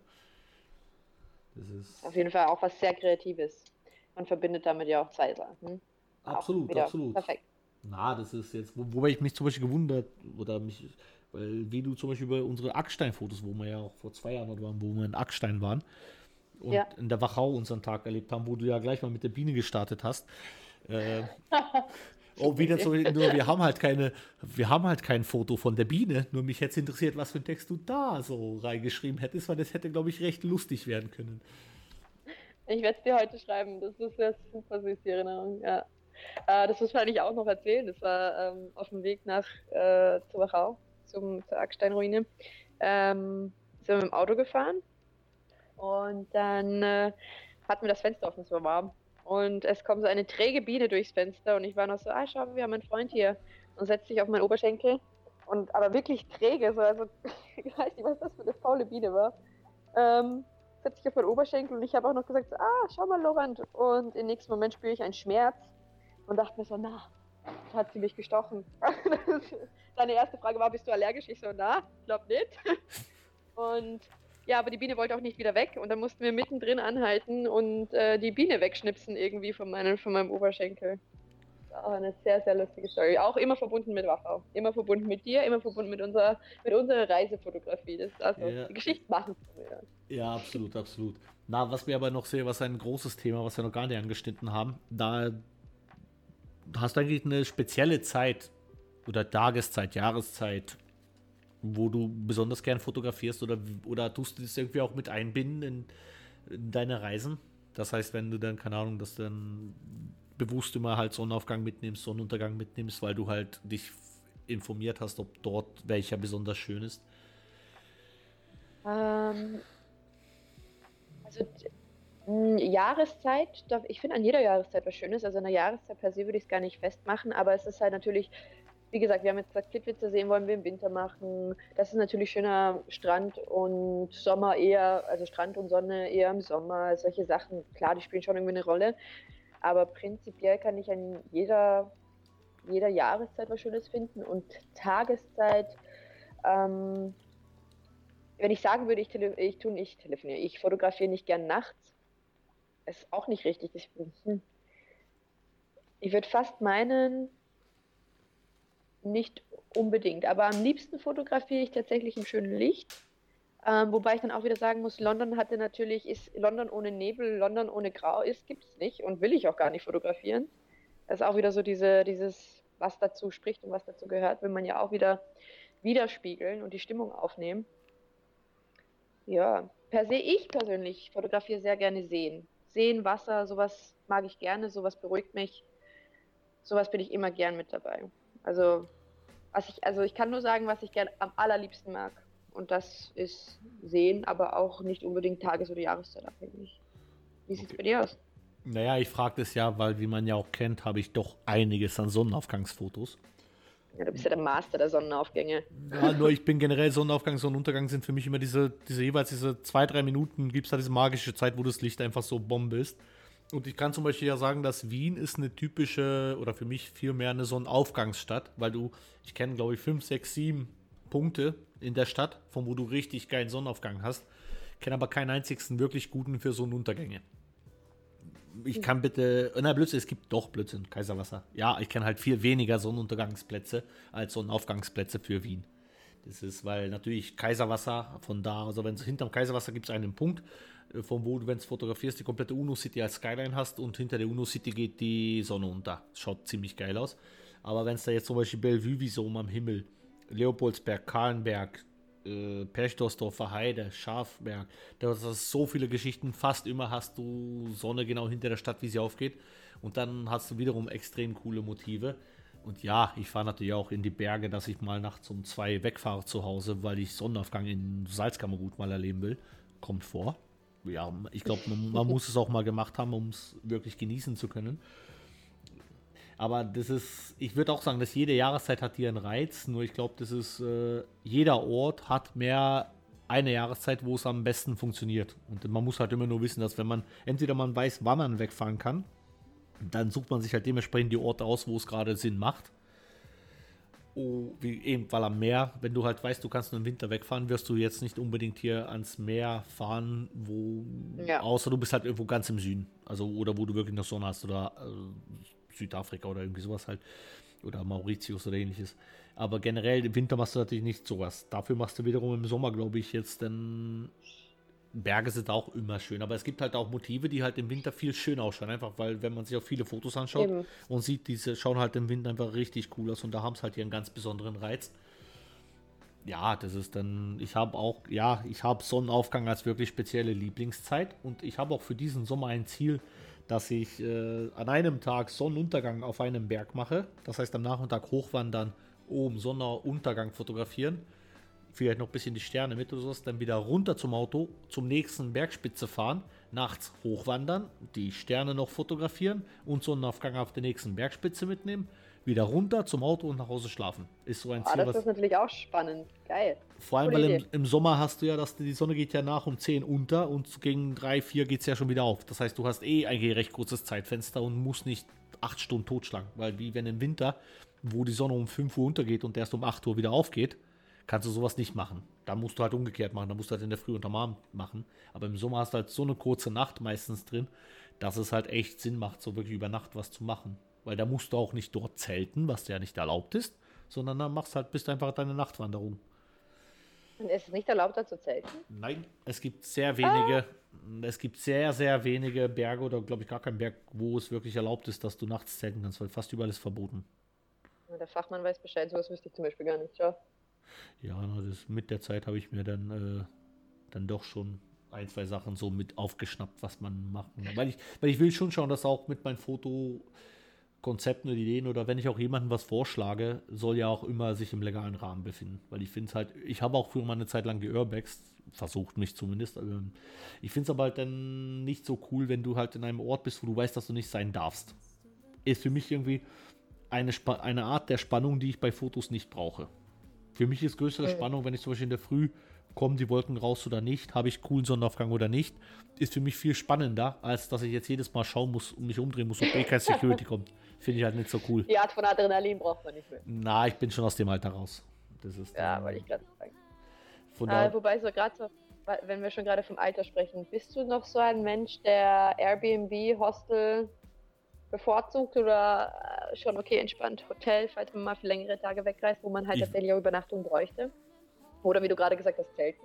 Das ist
Auf jeden Fall auch was sehr Kreatives. Man verbindet damit ja auch zwei Sachen. Auch
absolut,
wieder
absolut.
perfekt.
Na, das ist jetzt, wo, wobei ich mich zum Beispiel gewundert, oder mich, weil wie du zum Beispiel über unsere Ackstein-Fotos, wo wir ja auch vor zwei Jahren oder waren, wo wir in Ackstein waren und
Ja.
in der Wachau unseren Tag erlebt haben, wo du ja gleich mal mit der Biene gestartet hast. Äh, oh, wieder so, nur wir haben halt keine, wir haben halt kein Foto von der Biene, nur mich hätte es interessiert, was für ein Text du da so reingeschrieben hättest, weil das hätte, glaube ich, recht lustig werden können.
Ich werde es dir heute schreiben. Das ist ja super süß, die Erinnerung. Ja. Äh, das muss man eigentlich auch noch erzählen. Das war ähm, auf dem Weg nach äh, zur Wachau, zum, zur Acksteinruine. Ähm, sind wir mit dem Auto gefahren und dann äh, hatten wir das Fenster offen, es war warm. Und es kommt so eine träge Biene durchs Fenster und ich war noch so, ah, schau, wir haben einen Freund hier. Und setzt sich auf meinen Oberschenkel. Und aber wirklich träge, so, also ich weiß nicht, was das für eine faule Biene war. Ähm, setzt sich auf meinen Oberschenkel und ich habe auch noch gesagt, so, ah, schau mal, Laurent. Und im nächsten Moment spüre ich einen Schmerz und dachte mir so, na, Das hat sie mich gestochen. Seine erste Frage war, bist du allergisch? Ich so, na, glaub nicht. Und ja, aber die Biene wollte auch nicht wieder weg und dann mussten wir mittendrin anhalten und äh, die Biene wegschnipsen irgendwie von meinem, von meinem Oberschenkel. Das ist auch eine sehr, sehr lustige Story. Auch immer verbunden mit Wachau. Immer verbunden mit dir, immer verbunden mit unserer, mit unserer Reisefotografie. Das ist also,
Ja.
die Geschichte machen wir.
Ja, absolut, absolut. Na, was wir aber noch sehen, was ein großes Thema, was wir noch gar nicht angeschnitten haben, da hast du eigentlich eine spezielle Zeit oder Tageszeit, Jahreszeit, wo du besonders gern fotografierst oder, oder tust du das irgendwie auch mit einbinden in, in deine Reisen? Das heißt, wenn du dann, keine Ahnung, dass du dann bewusst immer halt Sonnenaufgang mitnimmst, Sonnenuntergang mitnimmst, weil du halt dich informiert hast, ob dort welcher besonders schön ist.
Ähm, also mh, Jahreszeit, da- ich finde an jeder Jahreszeit was Schönes. Also an der Jahreszeit per se würde ich es gar nicht festmachen, aber es ist halt natürlich, wie gesagt, wir haben jetzt gesagt, Klittwitzer sehen wollen wir im Winter machen. Das ist natürlich schöner Strand und Sommer eher, also Strand und Sonne eher im Sommer. Solche Sachen, klar, die spielen schon irgendwie eine Rolle. Aber prinzipiell kann ich an jeder, jeder Jahreszeit was Schönes finden und Tageszeit. Ähm, wenn ich sagen würde, ich, tele ich tue nicht telefonieren, ich fotografiere nicht gern nachts, ist auch nicht richtig. Ich, hm. ich würde fast meinen, nicht unbedingt, aber am liebsten fotografiere ich tatsächlich im schönen Licht. Ähm, wobei ich dann auch wieder sagen muss, London hatte natürlich, ist London ohne Nebel, London ohne Grau ist, gibt es nicht und will ich auch gar nicht fotografieren. Das ist auch wieder so diese, dieses, was dazu spricht und was dazu gehört, will man ja auch wieder widerspiegeln und die Stimmung aufnehmen. Ja, per se, ich persönlich fotografiere sehr gerne Seen. Seen, Wasser, sowas mag ich gerne, sowas beruhigt mich. Sowas bin ich immer gern mit dabei. Also, was ich, also ich kann nur sagen, was ich gern am allerliebsten mag. Und das ist Seen, aber auch nicht unbedingt tages- oder jahreszeitabhängig. Wie sieht es
Okay.
bei dir aus?
Naja, ich frage das ja, weil, wie man ja auch kennt, habe ich doch einiges an Sonnenaufgangsfotos.
Ja, du bist ja der Master der Sonnenaufgänge.
Ja, nur ich bin generell Sonnenaufgang, Sonnenuntergang sind für mich immer diese, diese jeweils diese zwei, drei Minuten, gibt es da diese magische Zeit, wo das Licht einfach so Bombe ist. Und ich kann zum Beispiel ja sagen, dass Wien ist eine typische, oder für mich viel mehr eine Sonnenaufgangsstadt, weil du, ich kenne glaube ich fünf, sechs, sieben Punkte in der Stadt, von wo du richtig geilen Sonnenaufgang hast, kenne aber keinen einzigen wirklich guten für Sonnenuntergänge. Ich kann bitte, na Blödsinn, es gibt doch Blödsinn, Kaiserwasser. Ja, ich kenne halt viel weniger Sonnenuntergangsplätze als Sonnenaufgangsplätze für Wien. Das ist, weil natürlich Kaiserwasser von da, also wenn es hinterm Kaiserwasser gibt es einen Punkt, äh, von wo du, wenn es fotografierst, die komplette UNO City als Skyline hast und hinter der UNO City geht die Sonne unter. Schaut ziemlich geil aus. Aber wenn es da jetzt zum Beispiel Bellevue wie so am Himmel, Leopoldsberg, Kahlenberg, äh, Perchtoldsdorfer Heide, Schafberg, da hast so viele Geschichten, fast immer hast du Sonne genau hinter der Stadt, wie sie aufgeht. Und dann hast du wiederum extrem coole Motive. Und ja, ich fahre natürlich auch in die Berge, dass ich mal nachts um zwei wegfahre zu Hause, weil ich Sonnenaufgang in Salzkammergut mal erleben will. Kommt vor. Ja, ich glaube, man, man muss es auch mal gemacht haben, um es wirklich genießen zu können. Aber das ist, ich würde auch sagen, dass jede Jahreszeit hat ihren Reiz. Nur ich glaube, das ist, äh, jeder Ort hat mehr eine Jahreszeit, wo es am besten funktioniert. Und man muss halt immer nur wissen, dass wenn man, entweder man weiß, wann man wegfahren kann, dann sucht man sich halt dementsprechend die Orte aus, wo es gerade Sinn macht. Oh, wie eben, weil am Meer, wenn du halt weißt, du kannst nur im Winter wegfahren, wirst du jetzt nicht unbedingt hier ans Meer fahren, wo,
Ja.
außer du bist halt irgendwo ganz im Süden. Also, oder wo du wirklich noch Sonne hast, oder äh, Südafrika oder irgendwie sowas halt. Oder Mauritius oder ähnliches. Aber generell im Winter machst du natürlich nicht sowas. Dafür machst du wiederum im Sommer, glaube ich, jetzt dann. Berge sind auch immer schön, aber es gibt halt auch Motive, die halt im Winter viel schöner ausschauen, einfach weil, wenn man sich auch viele Fotos anschaut
Eben.
und sieht, diese schauen halt im Winter einfach richtig cool aus und da haben es halt ihren ganz besonderen Reiz. Ja, das ist dann, ich habe auch, ja, ich habe Sonnenaufgang als wirklich spezielle Lieblingszeit und ich habe auch für diesen Sommer ein Ziel, dass ich äh, an einem Tag Sonnenuntergang auf einem Berg mache, das heißt am Nachmittag hochwandern, oben Sonnenuntergang fotografieren, vielleicht noch ein bisschen die Sterne mit oder sowas, dann wieder runter zum Auto, zum nächsten Bergspitze fahren, nachts hochwandern, die Sterne noch fotografieren und Sonnenaufgang auf der nächsten Bergspitze mitnehmen, wieder runter zum Auto und nach Hause schlafen. Ist so ein
Ah,
Ziel,
das
was...
ist natürlich auch spannend. Geil.
Vor allem,
Coole
weil im,
Idee.
im Sommer hast du ja, dass die Sonne geht ja nach um zehn unter und gegen drei, vier geht es ja schon wieder auf. Das heißt, du hast eh ein recht kurzes Zeitfenster und musst nicht acht Stunden totschlagen. Weil wie wenn im Winter, wo die Sonne um fünf Uhr untergeht und erst um acht Uhr wieder aufgeht, kannst du sowas nicht machen. Da musst du halt umgekehrt machen, da musst du halt in der Früh unterm Abend machen. Aber im Sommer hast du halt so eine kurze Nacht meistens drin, dass es halt echt Sinn macht, so wirklich über Nacht was zu machen. Weil da musst du auch nicht dort zelten, was ja nicht erlaubt ist, sondern dann machst halt, bist einfach deine Nachtwanderung.
Und ist es nicht erlaubt, da zu zelten?
Nein, es gibt sehr wenige, ah. es gibt sehr, sehr wenige Berge oder glaube ich gar keinen Berg, wo es wirklich erlaubt ist, dass du nachts zelten kannst, weil fast überall ist verboten.
Der Fachmann weiß Bescheid, sowas wüsste ich zum Beispiel gar nicht. Schau.
Ja, das, mit der Zeit habe ich mir dann, äh, dann doch schon ein, zwei Sachen so mit aufgeschnappt, was man machen kann. Weil ich, weil ich will schon schauen, dass auch mit meinen Fotokonzepten und Ideen oder wenn ich auch jemandem was vorschlage, soll ja auch immer sich im legalen Rahmen befinden. Weil ich finde es halt, ich habe auch früher mal eine Zeit lang geurbext, versucht mich zumindest. Aber ich finde es aber halt dann nicht so cool, wenn du halt in einem Ort bist, wo du weißt, dass du nicht sein darfst. Ist für mich irgendwie eine, Sp- eine Art der Spannung, die ich bei Fotos nicht brauche. Für mich ist größere
Mhm.
Spannung, wenn ich zum Beispiel in der Früh kommen die Wolken raus oder nicht, habe ich coolen Sonnenaufgang oder nicht, ist für mich viel spannender, als dass ich jetzt jedes Mal schauen muss und mich umdrehen muss, ob eh kein Security kommt. Finde ich halt nicht so cool.
Die Art von Adrenalin braucht man nicht mehr.
Na, ich bin schon aus dem Alter raus. Das ist
Ja,
dann,
wollte ich gerade sagen.
von
Äh,
da,
wobei so gerade so, weil- wenn wir schon gerade vom Alter sprechen, bist du noch so ein Mensch, der Airbnb, Hostel bevorzugt oder äh, schon okay entspannt Hotel, falls man mal für längere Tage wegreist, wo man halt
Ich-
tatsächlich auch Übernachtung bräuchte? Oder wie du gerade gesagt hast, Zelten?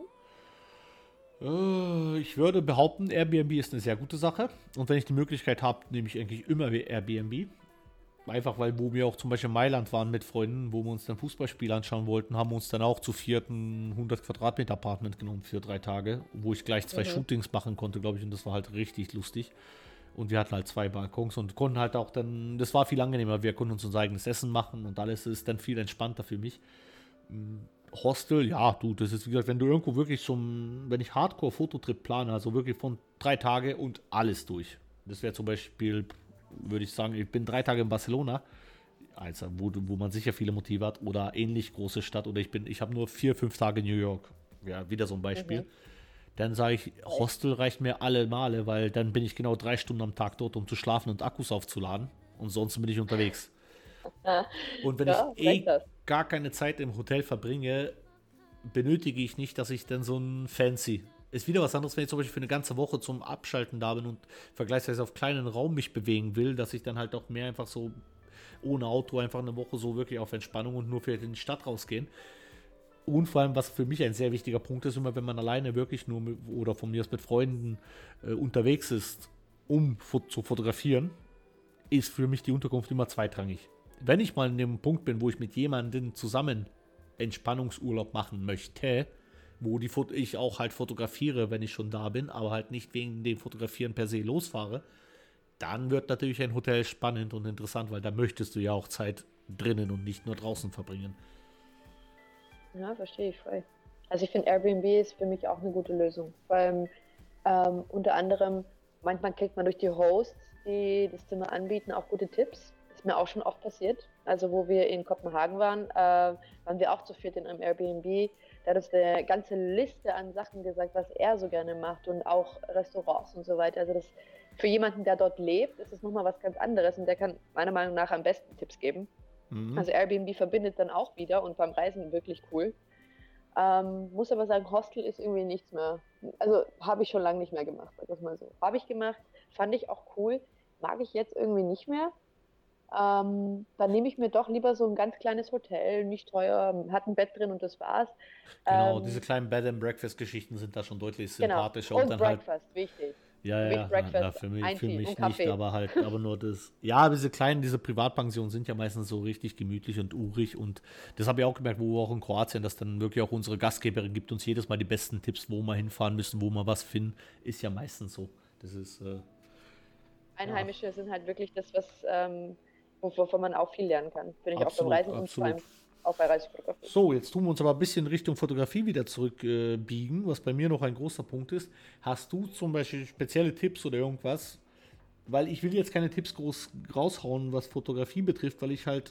äh, ich würde behaupten, Airbnb ist eine sehr gute Sache. Und wenn ich die Möglichkeit habe, nehme ich eigentlich immer Airbnb. Einfach weil, wo wir auch zum Beispiel in Mailand waren mit Freunden, wo wir uns dann Fußballspiel anschauen wollten, haben wir uns dann auch zu vierten hundert Quadratmeter Apartment genommen für drei Tage, wo ich gleich zwei
Mhm.
Shootings machen konnte, glaube ich, und das war halt richtig lustig. Und wir hatten halt zwei Balkons und konnten halt auch dann, das war viel angenehmer, wir konnten uns unser eigenes Essen machen und alles ist dann viel entspannter für mich. Mm, Hostel, ja, du, das ist wie gesagt, wenn du irgendwo wirklich zum, wenn ich Hardcore-Fototrip plane, also wirklich von drei Tage und alles durch. Das wäre zum Beispiel, würde ich sagen, ich bin drei Tage in Barcelona, also wo, du- wo man sicher viele Motive hat, oder ähnlich große Stadt, oder ich bin, ich habe nur vier, fünf Tage in New York. Ja, wieder so ein Beispiel.
Mhm.
Dann sage ich, Hostel reicht mir alle Male, weil dann bin ich genau drei Stunden am Tag dort, um zu schlafen und Akkus aufzuladen. Und sonst bin ich unterwegs. Und wenn
Ja,
ich eh
reicht das.
gar keine Zeit im Hotel verbringe, benötige ich nicht, dass ich dann so ein Fancy. Ist wieder was anderes, wenn ich zum Beispiel für eine ganze Woche zum Abschalten da bin und vergleichsweise auf kleinen Raum mich bewegen will, dass ich dann halt auch mehr einfach so ohne Auto einfach eine Woche so wirklich auf Entspannung und nur für in die Stadt rausgehen. Und vor allem, was für mich ein sehr wichtiger Punkt ist, immer wenn man alleine wirklich nur mit, oder von mir aus mit Freunden äh, unterwegs ist, um fo- zu fotografieren, ist für mich die Unterkunft immer zweitrangig. Wenn ich mal in dem Punkt bin, wo ich mit jemandem zusammen Entspannungsurlaub machen möchte, wo die Fot- ich auch halt fotografiere, wenn ich schon da bin, aber halt nicht wegen dem Fotografieren per se losfahre, dann wird natürlich ein Hotel spannend und interessant, weil da möchtest du ja auch Zeit drinnen und nicht nur draußen verbringen.
Ja, verstehe ich voll. Also ich finde Airbnb ist für mich auch eine gute Lösung. Vor allem ähm, unter anderem, manchmal kriegt man durch die Hosts, die das Zimmer anbieten, auch gute Tipps. Ist mir auch schon oft passiert. Also wo wir in Kopenhagen waren, äh, waren wir auch zu viert in einem Airbnb. Da hat uns eine ganze Liste an Sachen gesagt, was er so gerne macht und auch Restaurants und so weiter. Also das für jemanden, der dort lebt, ist es nochmal was ganz anderes und der kann meiner Meinung nach am besten Tipps geben.
Mhm.
Also Airbnb verbindet dann auch wieder und beim Reisen wirklich cool. Ähm, muss aber sagen, Hostel ist irgendwie nichts mehr. Also habe ich schon lange nicht mehr gemacht, sag das mal so. Habe ich gemacht, fand ich auch cool, mag ich jetzt irgendwie nicht mehr. Ähm, dann nehme ich mir doch lieber so ein ganz kleines Hotel, nicht teuer, hat ein Bett drin und das war's.
Genau,
Ähm,
diese kleinen Bed-and-Breakfast-Geschichten sind da schon deutlich
genau.
sympathischer
Und
und dann halt,
Breakfast, wichtig.
ja,
Für
ja,
mich
ja,
Breakfast
na, für mich, für
einziehen
mich
und
nicht,
Kaffee.
aber halt, aber nur das, ja, diese kleinen, diese Privatpensionen sind ja meistens so richtig gemütlich und urig und das habe ich auch gemerkt, wo wir auch in Kroatien, dass dann wirklich auch unsere Gastgeberin gibt uns jedes Mal die besten Tipps, wo wir hinfahren müssen, wo wir was finden, ist ja meistens so. Das ist, äh,
Einheimische sind halt wirklich das, was ähm, wovon man auch viel lernen kann. Finde ich auch beim
absolut,
Reisen und vor allem
absolut.
auch bei Reisefotografie.
So, jetzt tun wir uns aber ein bisschen Richtung Fotografie wieder zurückbiegen, äh, biegen, was bei mir noch ein großer Punkt ist. Hast du zum Beispiel spezielle Tipps oder irgendwas? Weil ich will jetzt keine Tipps groß raushauen, was Fotografie betrifft, weil ich halt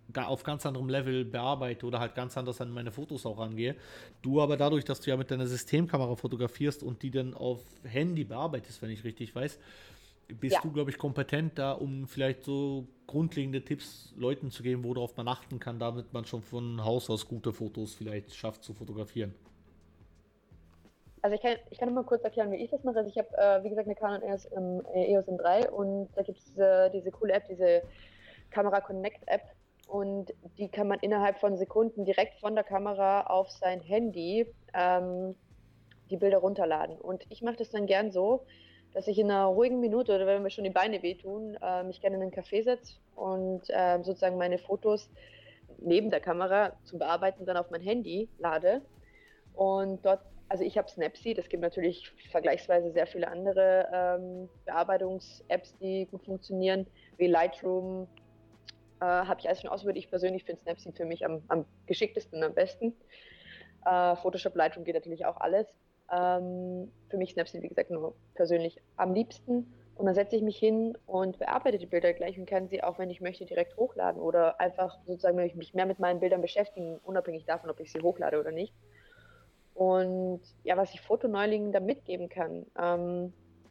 ga- auf ganz anderem Level bearbeite oder halt ganz anders an meine Fotos auch rangehe. Du aber dadurch, dass du ja mit deiner Systemkamera fotografierst und die dann auf Handy bearbeitest, wenn ich richtig weiß,
Ja,
bist du, glaube ich, kompetent da, um vielleicht so grundlegende Tipps Leuten zu geben, worauf man achten kann, damit man schon von Haus aus gute Fotos vielleicht schafft zu fotografieren.
also ich kann, ich kann noch mal kurz erklären, wie ich das mache. Also ich habe, äh, wie gesagt, eine Canon EOS, ähm, E O S M drei und da gibt es diese, diese coole App, diese Camera Connect App und die kann man innerhalb von Sekunden direkt von der Kamera auf sein Handy ähm, die Bilder runterladen. Und ich mache das dann gern so, dass ich in einer ruhigen Minute oder wenn mir schon die Beine wehtun, äh, mich gerne in einen Café setze und äh, sozusagen meine Fotos neben der Kamera zum Bearbeiten dann auf mein Handy lade. Und dort, also ich habe Snapseed, es gibt natürlich vergleichsweise sehr viele andere ähm, Bearbeitungs-Apps, die gut funktionieren, wie Lightroom, äh, habe ich alles schon ausprobiert. Ich persönlich finde Snapseed für mich am, am geschicktesten und am besten. Äh, Photoshop, Lightroom geht natürlich auch alles. Ähm, für mich Snapseed, wie gesagt, nur persönlich am liebsten. Und dann setze ich mich hin und bearbeite die Bilder gleich und kann sie auch, wenn ich möchte, direkt hochladen oder einfach sozusagen mich mehr mit meinen Bildern beschäftigen, unabhängig davon, ob ich sie hochlade oder nicht. Und ja, was ich Fotoneulingen da mitgeben kann, ähm,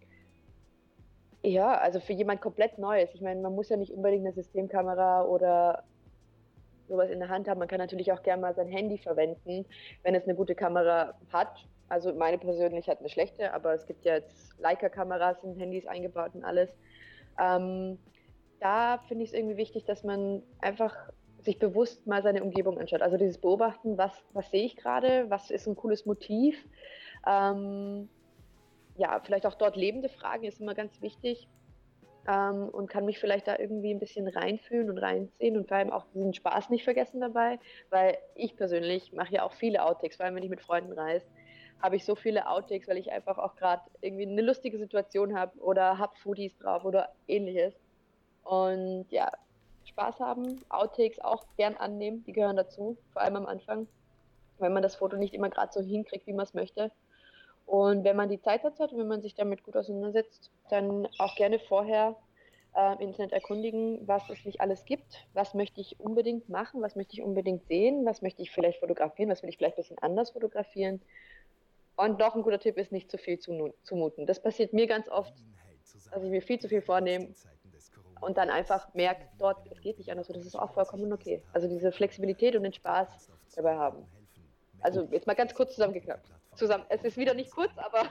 ja, also für jemand komplett Neues. Ich meine, man muss ja nicht unbedingt eine Systemkamera oder sowas in der Hand haben. Man kann natürlich auch gerne mal sein Handy verwenden, wenn es eine gute Kamera hat. Also meine persönlich hat eine schlechte, aber es gibt ja jetzt Leica-Kameras in Handys eingebaut und alles. Ähm, Da finde ich es irgendwie wichtig, dass man einfach sich bewusst mal seine Umgebung anschaut. Also dieses Beobachten, was, was sehe ich gerade, was ist ein cooles Motiv. Ähm, ja, vielleicht auch dort lebende Fragen ist immer ganz wichtig ähm, und kann mich vielleicht da irgendwie ein bisschen reinfühlen und reinziehen und vor allem auch diesen Spaß nicht vergessen dabei, weil ich persönlich mache ja auch viele Outtakes, vor allem wenn ich mit Freunden reise, habe ich so viele Outtakes, weil ich einfach auch gerade irgendwie eine lustige Situation habe oder habe Foodies drauf oder ähnliches. Und ja, Spaß haben, Outtakes auch gern annehmen, die gehören dazu, vor allem am Anfang, wenn man das Foto nicht immer gerade so hinkriegt, wie man es möchte. Und wenn man die Zeit dazu hat und wenn man sich damit gut auseinandersetzt, dann auch gerne vorher äh, im Internet erkundigen, was es nicht alles gibt, was möchte ich unbedingt machen, was möchte ich unbedingt sehen, was möchte ich vielleicht fotografieren, was will ich vielleicht ein bisschen anders fotografieren. Und noch ein guter Tipp ist, nicht zu viel zumuten. Das passiert mir ganz oft, dass ich mir viel zu viel vornehme und dann einfach merke, dort, es geht nicht anders. Und das ist auch vollkommen okay. Also diese Flexibilität und den Spaß dabei haben. Also jetzt mal ganz kurz zusammengeknappt. Zusammen. Es ist wieder nicht kurz, aber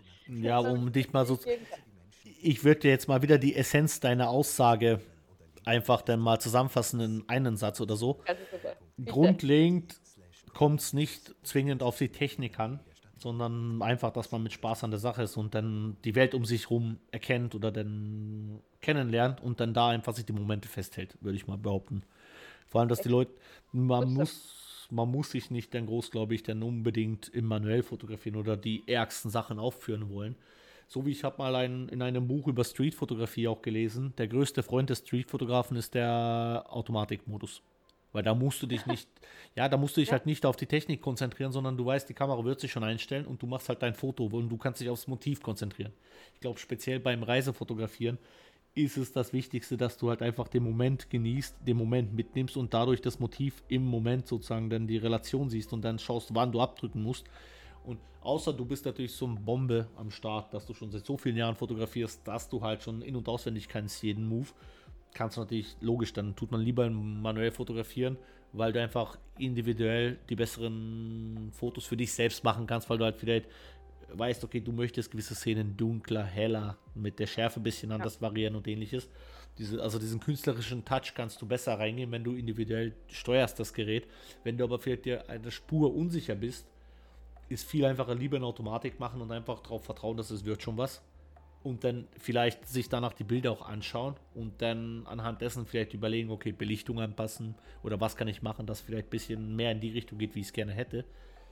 Ja, um dich mal so.
ich geben kann.
Ich würde dir jetzt mal wieder die Essenz deiner Aussage einfach dann mal zusammenfassen in einen Satz oder so.
Das ist super. Bitte.
Grundlegend kommt es nicht zwingend auf die Technik an, sondern einfach, dass man mit Spaß an der Sache ist und dann die Welt um sich herum erkennt oder dann kennenlernt und dann da einfach sich die Momente festhält, würde ich mal behaupten. Vor allem, dass die Leute, man
Gut so.
muss, man muss sich nicht dann groß, glaube ich, dann unbedingt im manuell fotografieren oder die ärgsten Sachen aufführen wollen. So wie ich habe mal ein, in einem Buch über Streetfotografie auch gelesen, der größte Freund des Streetfotografen ist der Automatikmodus. Weil da musst du dich nicht, ja, da musst du dich
Ja,
halt nicht auf die Technik konzentrieren, sondern du weißt, die Kamera wird sich schon einstellen und du machst halt dein Foto und du kannst dich aufs Motiv konzentrieren. Ich glaube, speziell beim Reisefotografieren ist es das Wichtigste, dass du halt einfach den Moment genießt, den Moment mitnimmst und dadurch das Motiv im Moment sozusagen dann die Relation siehst und dann schaust, wann du abdrücken musst. Und außer du bist natürlich so eine Bombe am Start, dass du schon seit so vielen Jahren fotografierst, dass du halt schon in- und auswendig kannst jeden Move, kannst du natürlich, logisch, dann tut man lieber manuell fotografieren, weil du einfach individuell die besseren Fotos für dich selbst machen kannst, weil du halt vielleicht weißt, okay, du möchtest gewisse Szenen dunkler, heller, mit der Schärfe ein bisschen
ja,
anders variieren und ähnliches. Diese, also diesen künstlerischen Touch kannst du besser reingehen, wenn du individuell steuerst das Gerät. Wenn du aber vielleicht dir eine Spur unsicher bist, ist viel einfacher, lieber in Automatik machen und einfach darauf vertrauen, dass es wird schon was. Und dann vielleicht sich danach die Bilder auch anschauen und dann anhand dessen vielleicht überlegen, okay, Belichtung anpassen oder was kann ich machen, dass vielleicht ein bisschen mehr in die Richtung geht, wie ich es gerne hätte.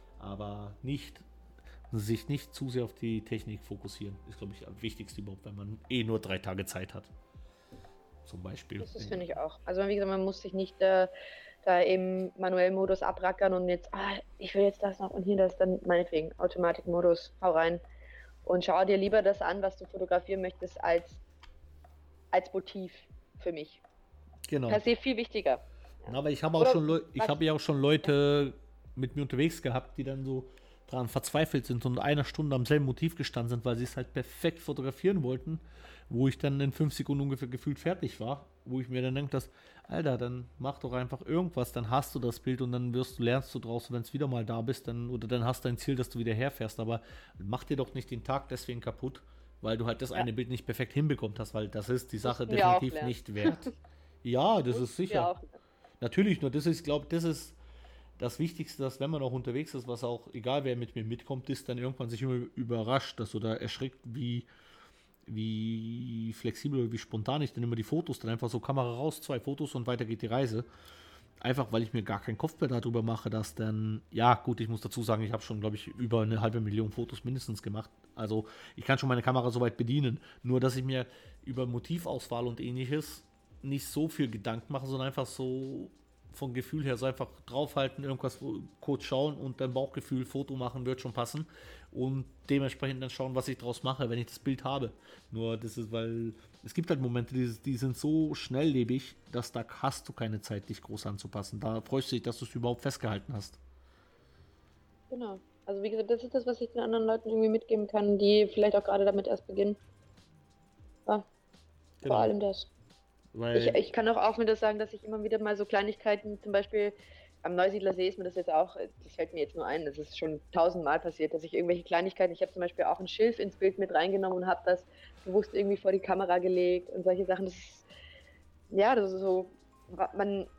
Aber nicht, sich nicht zu sehr auf die Technik fokussieren, ist, glaube ich, am wichtigsten überhaupt, wenn man eh nur drei Tage Zeit hat. Zum Beispiel.
das ist, finde ich auch. Also wie gesagt, man muss sich nicht äh, da im manuellen Modus abrackern und jetzt, ah, ich will jetzt das noch und hier das, dann meinetwegen, Automatikmodus, hau rein. Und schau dir lieber das an, was du fotografieren möchtest, als, als Motiv für mich.
Genau.
Per se viel wichtiger.
Ja. Aber ich habe auch
Oder
schon Leu- ich
was-
habe ja auch schon Leute mit mir unterwegs gehabt, die dann so dran verzweifelt sind und eine Stunde am selben Motiv gestanden sind, weil sie es halt perfekt fotografieren wollten, wo ich dann in fünf Sekunden ungefähr gefühlt fertig war, wo ich mir dann denke, dass, Alter, dann mach doch einfach irgendwas, dann hast du das Bild und dann wirst du, lernst du draus, wenn es wieder mal da bist, dann, oder dann hast du ein Ziel, dass du wieder herfährst, aber mach dir doch nicht den Tag deswegen kaputt, weil du halt das
Ja.
eine Bild nicht perfekt hinbekommt hast, weil das ist die Sache
Mussten wir auch
definitiv
lernen.
nicht wert. Ja, das ist
Mussten wir
sicher.
auch.
Natürlich, nur das ist, ich glaube, das ist das Wichtigste, dass wenn man auch unterwegs ist, was auch, egal wer mit mir mitkommt, ist, dann irgendwann sich immer überrascht, dass oder erschrickt, wie, wie flexibel oder wie spontan ich dann immer die Fotos, dann einfach so Kamera raus, zwei Fotos und weiter geht die Reise. Einfach, weil ich mir gar keinen Kopf mehr darüber mache, dass dann, ja gut, ich muss dazu sagen, ich habe schon, glaube ich, über eine halbe Million Fotos mindestens gemacht. Also ich kann schon meine Kamera soweit bedienen. Nur, dass ich mir über Motivauswahl und ähnliches nicht so viel Gedanken mache, sondern einfach so vom Gefühl her so einfach draufhalten, irgendwas kurz schauen und dann Bauchgefühl, Foto machen, wird schon passen. Und dementsprechend dann schauen, was ich draus mache, wenn ich das Bild habe. Nur das ist, weil es gibt halt Momente, die, die sind so schnelllebig, dass da hast du keine Zeit, dich groß anzupassen. Da freust du dich, dass du es überhaupt festgehalten hast.
Genau. Also wie gesagt, das ist das, was ich den anderen Leuten irgendwie mitgeben kann, die vielleicht auch gerade damit erst beginnen. Ja,
Genau.
vor allem das.
Weil,
Ich, ich kann auch auch mit das sagen, dass ich immer wieder mal so Kleinigkeiten, zum Beispiel am Neusiedler See ist mir das jetzt auch, das fällt mir jetzt nur ein, das ist schon tausendmal passiert, dass ich irgendwelche Kleinigkeiten, ich habe zum Beispiel auch ein Schilf ins Bild mit reingenommen und habe das bewusst irgendwie vor die Kamera gelegt und solche Sachen. Das ist, ja, das ist so, man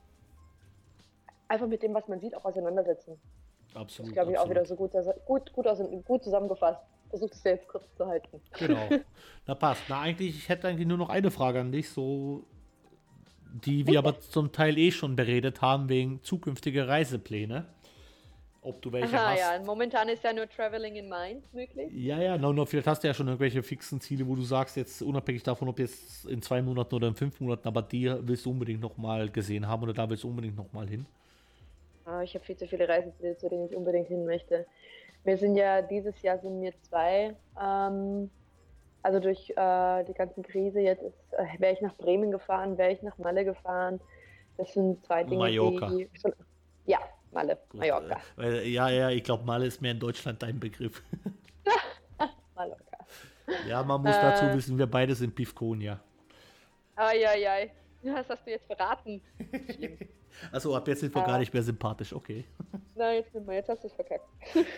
einfach mit dem, was man sieht, auch auseinandersetzen.
absolut.
Das glaube ich auch
absolut.
wieder so gut, gut, gut, aus, gut zusammengefasst. Versucht es jetzt kurz zu halten.
Genau. Na passt. Na eigentlich, ich hätte eigentlich nur noch eine Frage an dich, so die wir aber zum Teil eh schon beredet haben, wegen zukünftiger Reisepläne. Ob du welche
Aha,
hast.
ja, momentan ist ja nur Traveling in Mind möglich.
Ja, ja, no, no, vielleicht hast du ja schon irgendwelche fixen Ziele, wo du sagst, jetzt unabhängig davon, ob jetzt in zwei Monaten oder in fünf Monaten, aber die willst du unbedingt nochmal gesehen haben oder da willst du unbedingt nochmal hin.
Ah, ich habe viel zu viele Reiseziele, zu denen ich unbedingt hin möchte. Wir sind ja, dieses Jahr sind wir zwei, ähm, also durch äh, die ganze Krise jetzt äh, wäre ich nach Bremen gefahren, wäre ich nach Malle gefahren. Das sind zwei Dinge,
Mallorca.
die schon, ja, Malle,
Gut,
Mallorca.
äh, weil, ja, ja, ich glaube, Malle ist mehr in Deutschland dein Begriff.
Mallorca.
Ja, man muss
Äh.
dazu wissen, wir beide sind Pifkonia.
Eieiei, das hast du jetzt verraten.
Also ab jetzt sind wir
Äh.
gar nicht mehr sympathisch, okay.
Na, jetzt, jetzt hast du es verkackt.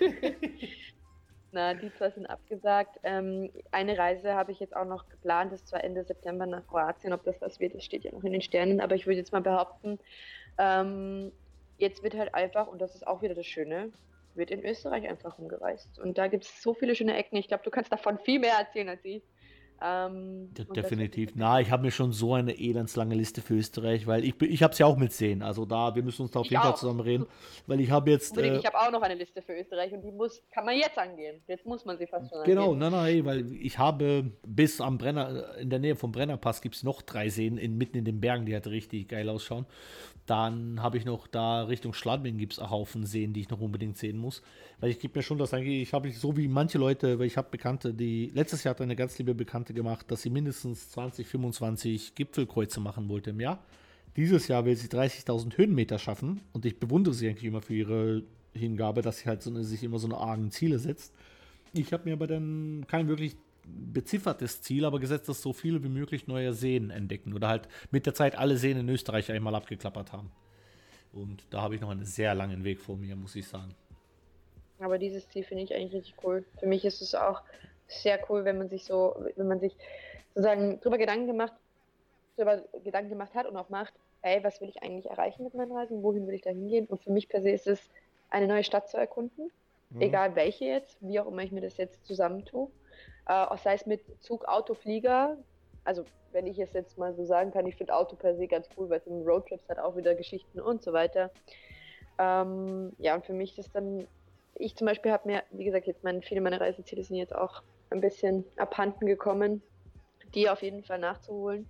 Na, die zwei sind abgesagt. Ähm, eine Reise habe ich jetzt auch noch geplant, das ist zwar Ende September nach Kroatien. Ob das was wird, das steht ja noch in den Sternen, aber ich würde jetzt mal behaupten, ähm, jetzt wird halt einfach, und das ist auch wieder das Schöne, wird in Österreich einfach rumgereist. Und da gibt es so viele schöne Ecken. Ich glaube, du kannst davon viel mehr erzählen als ich. Ähm,
Ja,
und das
definitiv.
wird-
Na, ich habe mir schon so eine elendslange Liste für Österreich, weil ich, bin- ich habe es ja auch mit sehen. Also da, wir müssen uns da auf
Ich
jeden Fall
auch.
zusammen reden, weil ich habe jetzt...
Unbedingt,
Äh,
ich habe auch noch eine Liste für Österreich und die muss, kann man jetzt angehen. Jetzt muss man sie fast schon
Genau,
angehen.
nein, nein, weil ich habe bis am Brenner, in der Nähe vom Brennerpass gibt es noch drei Seen in, mitten in den Bergen, die halt richtig geil ausschauen. Dann habe ich noch da Richtung Schladming gibt es einen Haufen Seen, die ich noch unbedingt sehen muss. Weil ich gebe mir schon das eigentlich, ich habe so wie manche Leute, weil ich habe Bekannte, die, letztes Jahr hat eine ganz liebe Bekannte gemacht, dass sie mindestens zwanzig, fünfundzwanzig Gipfelkreuze machen wollte im Jahr. Dieses Jahr will sie dreißigtausend Höhenmeter schaffen und ich bewundere sie eigentlich immer für ihre Hingabe, dass sie halt so eine, sich immer so eine argen Ziele setzt. Ich habe mir aber dann kein wirklich beziffertes Ziel, aber gesetzt, dass so viele wie möglich neue Seen entdecken oder halt mit der Zeit alle Seen in Österreich einmal abgeklappert haben. Und da habe ich noch einen sehr langen Weg vor mir, muss ich sagen.
Aber dieses Ziel finde ich eigentlich richtig cool. Für mich ist es auch sehr cool, wenn man sich so, wenn man sich sozusagen drüber Gedanken gemacht, drüber Gedanken gemacht hat und auch macht, ey, was will ich eigentlich erreichen mit meinen Reisen? Wohin will ich da hingehen? Und für mich per se ist es, eine neue Stadt zu erkunden.
Mhm.
Egal welche jetzt, wie auch immer ich mir das jetzt zusammentue. Äh, auch sei es mit Zug, Auto, Flieger. Also wenn ich es jetzt mal so sagen kann, ich finde Auto per se ganz cool, weil es in Roadtrips hat auch wieder Geschichten und so weiter. Ähm, ja, und für mich ist dann, ich zum Beispiel habe mir, wie gesagt, jetzt meine, viele meiner Reiseziele sind jetzt auch ein bisschen abhanden gekommen, die auf jeden Fall nachzuholen.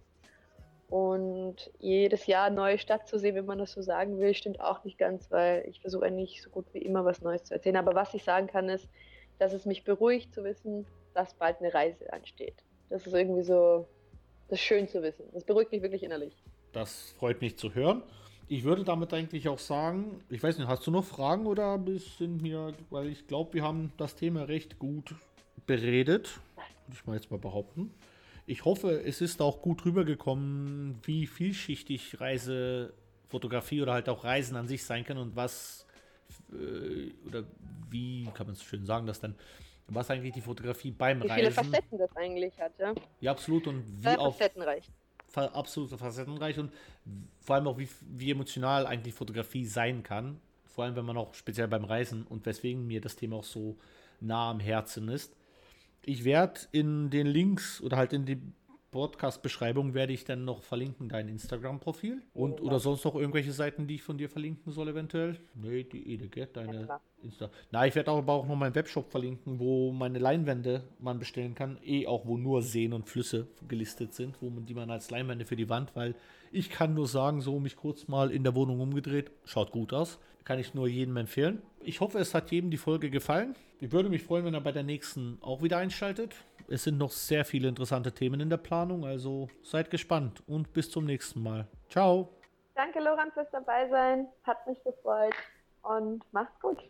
Und jedes Jahr eine neue Stadt zu sehen, wenn man das so sagen will, stimmt auch nicht ganz, weil ich versuche eigentlich so gut wie immer was Neues zu erzählen. Aber was ich sagen kann, ist, dass es mich beruhigt zu wissen, dass bald eine Reise ansteht. Das ist irgendwie so, das ist schön zu wissen. Das beruhigt mich wirklich innerlich.
Das freut mich zu hören. Ich würde damit eigentlich auch sagen, ich weiß nicht, hast du noch Fragen oder sind wir, weil ich glaube, wir haben das Thema recht gut beredet, würde ich mal jetzt mal behaupten. Ich hoffe, es ist auch gut rübergekommen, wie vielschichtig Reisefotografie oder halt auch Reisen an sich sein kann und was, äh, oder wie kann man es schön sagen, dass dann, was eigentlich die Fotografie beim
Wie
Reisen...
viele Facetten das eigentlich hat, ja?
Ja, absolut. Und wie
Sehr
auf...
facettenreich.
Absolut facettenreich und vor allem auch, wie, wie emotional eigentlich Fotografie sein kann. Vor allem, wenn man auch speziell beim Reisen und weswegen mir das Thema auch so nah am Herzen ist. Ich werde in den Links oder halt in die Podcast-Beschreibung werde ich dann noch verlinken, dein Instagram-Profil und oder sonst noch irgendwelche Seiten, die ich von dir verlinken soll eventuell. Nee, die Ede, gell? Deine
Ja,
Insta. Na, ich werde aber auch noch meinen Webshop verlinken, wo meine Leinwände man bestellen kann. Eh auch, wo nur Seen und Flüsse gelistet sind, wo man die man als Leinwände für die Wand, weil ich kann nur sagen, so mich kurz mal in der Wohnung umgedreht, schaut gut aus. Kann ich nur jedem empfehlen. Ich hoffe, es hat jedem die Folge gefallen. Ich würde mich freuen, wenn er bei der nächsten auch wieder einschaltet. Es sind noch sehr viele interessante Themen in der Planung, also seid gespannt und bis zum nächsten Mal. Ciao.
Danke, Lorenz, fürs dabei sein. Hat mich gefreut und macht's gut.